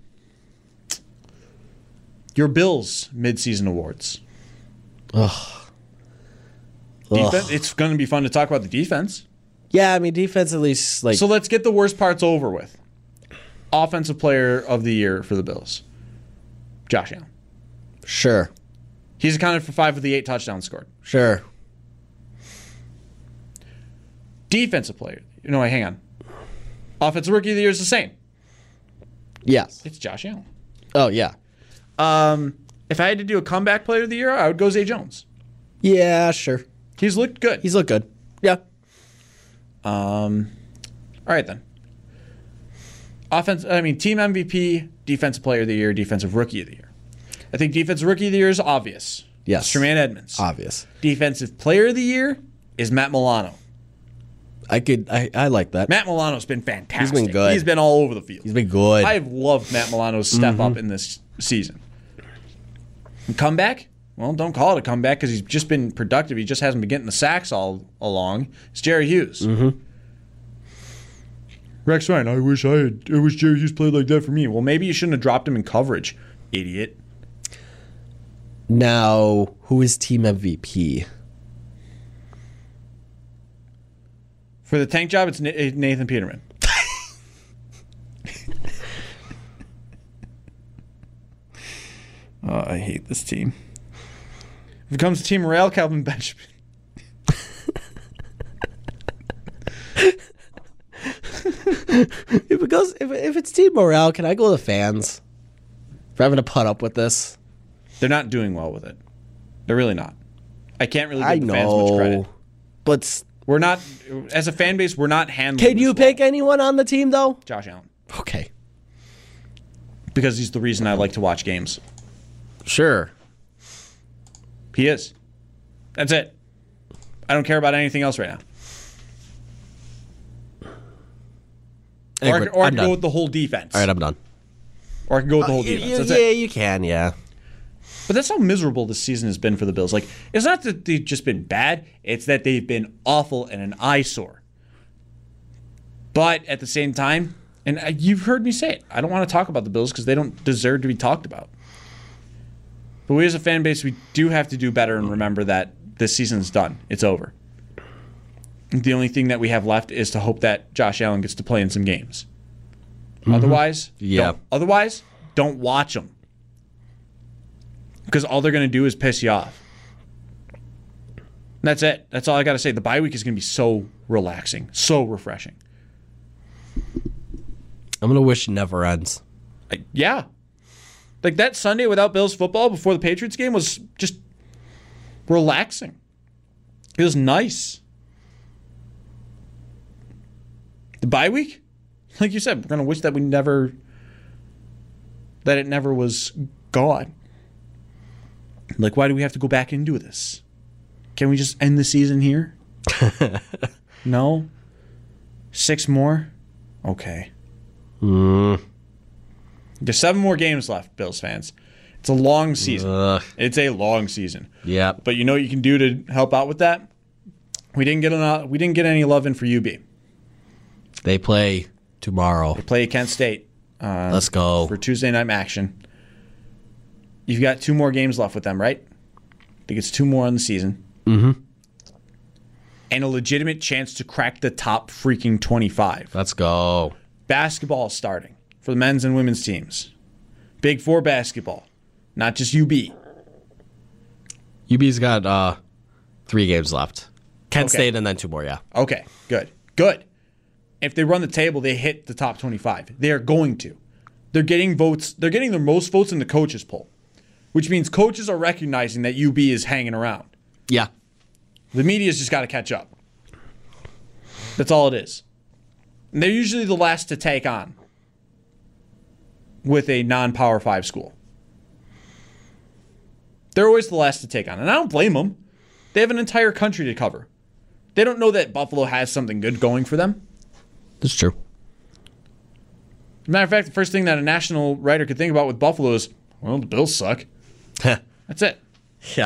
S3: Your Bills midseason awards.
S4: Ugh.
S3: Defen-
S4: Ugh.
S3: it's going to be fun to talk about the defense.
S4: Yeah, I mean defense at least like
S3: So let's get the worst parts over with. Offensive player of the year for the Bills. Josh Allen.
S4: sure.
S3: He's accounted for five of the eight touchdowns scored.
S4: Sure.
S3: Defensive player. No, wait, hang on. Offensive rookie of the year is the same.
S4: Yes.
S3: It's Josh Allen.
S4: Oh yeah.
S3: Um, if I had to do a comeback player of the year, I would go Zay Jones.
S4: Yeah, sure.
S3: He's looked good.
S4: He's looked good. Yeah.
S3: Um, all right then. Offense. I mean, team M V P, defensive player of the year, defensive rookie of the year. I think defensive rookie of the year is obvious.
S4: Yes.
S3: It's Tremaine Edmonds.
S4: Obvious.
S3: Defensive player of the year is Matt Milano.
S4: I could I, I like that.
S3: Matt Milano's been fantastic.
S4: He's been good.
S3: He's been all over the field.
S4: He's been good.
S3: I've loved Matt Milano's step
S4: Mm-hmm.
S3: up in this season. And comeback, well, don't call it a comeback because he's just been productive. He just hasn't been getting the sacks all along. It's Jerry Hughes.
S4: Mm-hmm.
S3: Rex Ryan, I wish I had. I wish Jerry Hughes played like that for me. Well, maybe you shouldn't have dropped him in coverage, idiot.
S4: Now, who is team M V P?
S3: For the tank job, it's Nathan Peterman. Oh, I hate this team. If it comes to team morale, Calvin Benjamin.
S4: If it goes, if, if it's team morale, can I go to the fans for having to put up with this?
S3: They're not doing well with it. They're really not. I can't really give
S4: I
S3: the
S4: know,
S3: fans much credit.
S4: but s-
S3: We're not, as a fan base, we're not handling
S4: can you
S3: this well.
S4: pick anyone on the team though?
S3: Josh Allen.
S4: Okay,
S3: Because he's the reason I like to watch games.
S4: sure.
S3: He is. That's it. I don't care about anything else right now.
S4: I think
S3: Or, I
S4: we're-
S3: could- or I
S4: I'm
S3: could
S4: done.
S3: go with the whole defense.
S4: All right, I'm done.
S3: Or I could go with the whole
S4: You-
S3: defense.
S4: you-
S3: That's
S4: yeah,
S3: it.
S4: you can. Yeah.
S3: But that's how miserable this season has been for the Bills. Like, it's not that they've just been bad. It's that they've been awful and an eyesore. But at the same time, and I- you've heard me say it, I don't want to talk about the Bills because they don't deserve to be talked about. But we as a fan base, we do have to do better and remember that this season's done. It's over. The only thing that we have left is to hope that Josh Allen gets to play in some games. Otherwise,
S4: Yeah.
S3: don't, otherwise, don't watch them. Because all they're going to do is piss you off. And that's it. That's all I got to say. The bye week is going to be so relaxing, so refreshing.
S4: I'm gonna wish it never ends.
S3: Like, yeah. Like that Sunday without Bills football before the Patriots game was just relaxing. It was nice. The bye week? Like you said, we're going to wish that we never, that it never was gone. Like, why do we have to go back and do this? Can we just end the season here? No? Six more? Okay.
S4: Mm.
S3: There's seven more games left, Bills fans. It's a long season.
S4: Ugh.
S3: It's a long season.
S4: Yeah.
S3: But you know what you can do to help out with that? We didn't get enough, we didn't get any love in for U B.
S4: They play tomorrow.
S3: They play Kent State. Uh,
S4: Let's go.
S3: For Tuesday night action. You've got two more games left with them, right? I think it's two more on the season.
S4: Mm-hmm.
S3: And a legitimate chance to crack the top freaking twenty-five.
S4: Let's go.
S3: Basketball is starting for the men's and women's teams. Big Four basketball, not just U B.
S4: U B's got uh, three games left. Kent
S3: Okay.
S4: State and then two more, yeah.
S3: Okay, good. Good. If they run the table, they hit the top twenty-five. They are going to. They're getting votes. They're getting the most votes in the coaches poll, which means coaches are recognizing that U B is hanging around.
S4: Yeah.
S3: The media's just got to catch up. That's all it is. And they're usually the last to take on with a non-Power five school. They're always the last to take on. And I don't blame them. They have an entire country to cover. They don't know that Buffalo has something good going for them.
S4: That's true.
S3: As a matter of fact, the first thing that a national writer could think about with Buffalo is, well, the Bills suck. That's it.
S4: Yeah.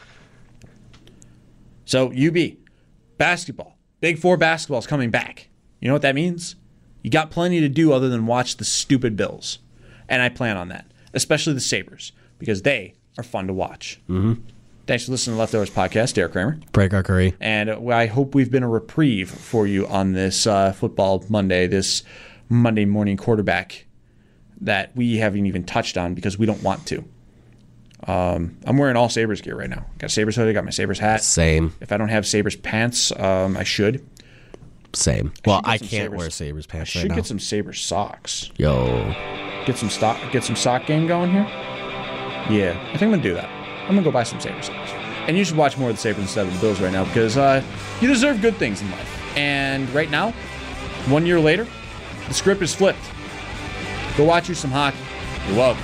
S3: So, U B, basketball. Big Four basketball is coming back. You know what that means? You got plenty to do other than watch the stupid Bills. And I plan on that. Especially the Sabres. Because they are fun to watch. Mm-hmm. Thanks for listening to Leftovers Podcast. Derek Kramer.
S4: Break our curry.
S3: And I hope we've been a reprieve for you on this uh, football Monday, this Monday morning quarterback that we haven't even touched on because we don't want to. Um, I'm wearing all Sabres gear right now. Got a Sabres hoodie, got my Sabres hat.
S4: Same.
S3: If I don't have Sabres pants, um, I should.
S4: Same. Well,
S3: get
S4: I
S3: some
S4: can't
S3: Sabres.
S4: wear Sabres
S3: I
S4: pants
S3: should
S4: right now.
S3: get some Sabres socks.
S4: Yo.
S3: Get some stock. Get some sock game going here. Yeah, I think I'm gonna do that. I'm gonna go buy some Sabres socks. And you should watch more of the Sabres instead of the Bills right now because uh, you deserve good things in life. And right now, one year later, the script is flipped. Go watch you some hockey. You're welcome.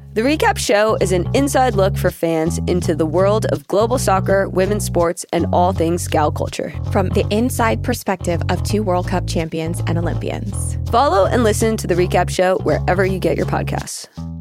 S5: The Recap Show is an inside look for fans into the world of global soccer, women's sports, and all things Scout culture.
S6: From the inside perspective of two World Cup champions and Olympians.
S5: Follow and listen to The Recap Show wherever you get your podcasts.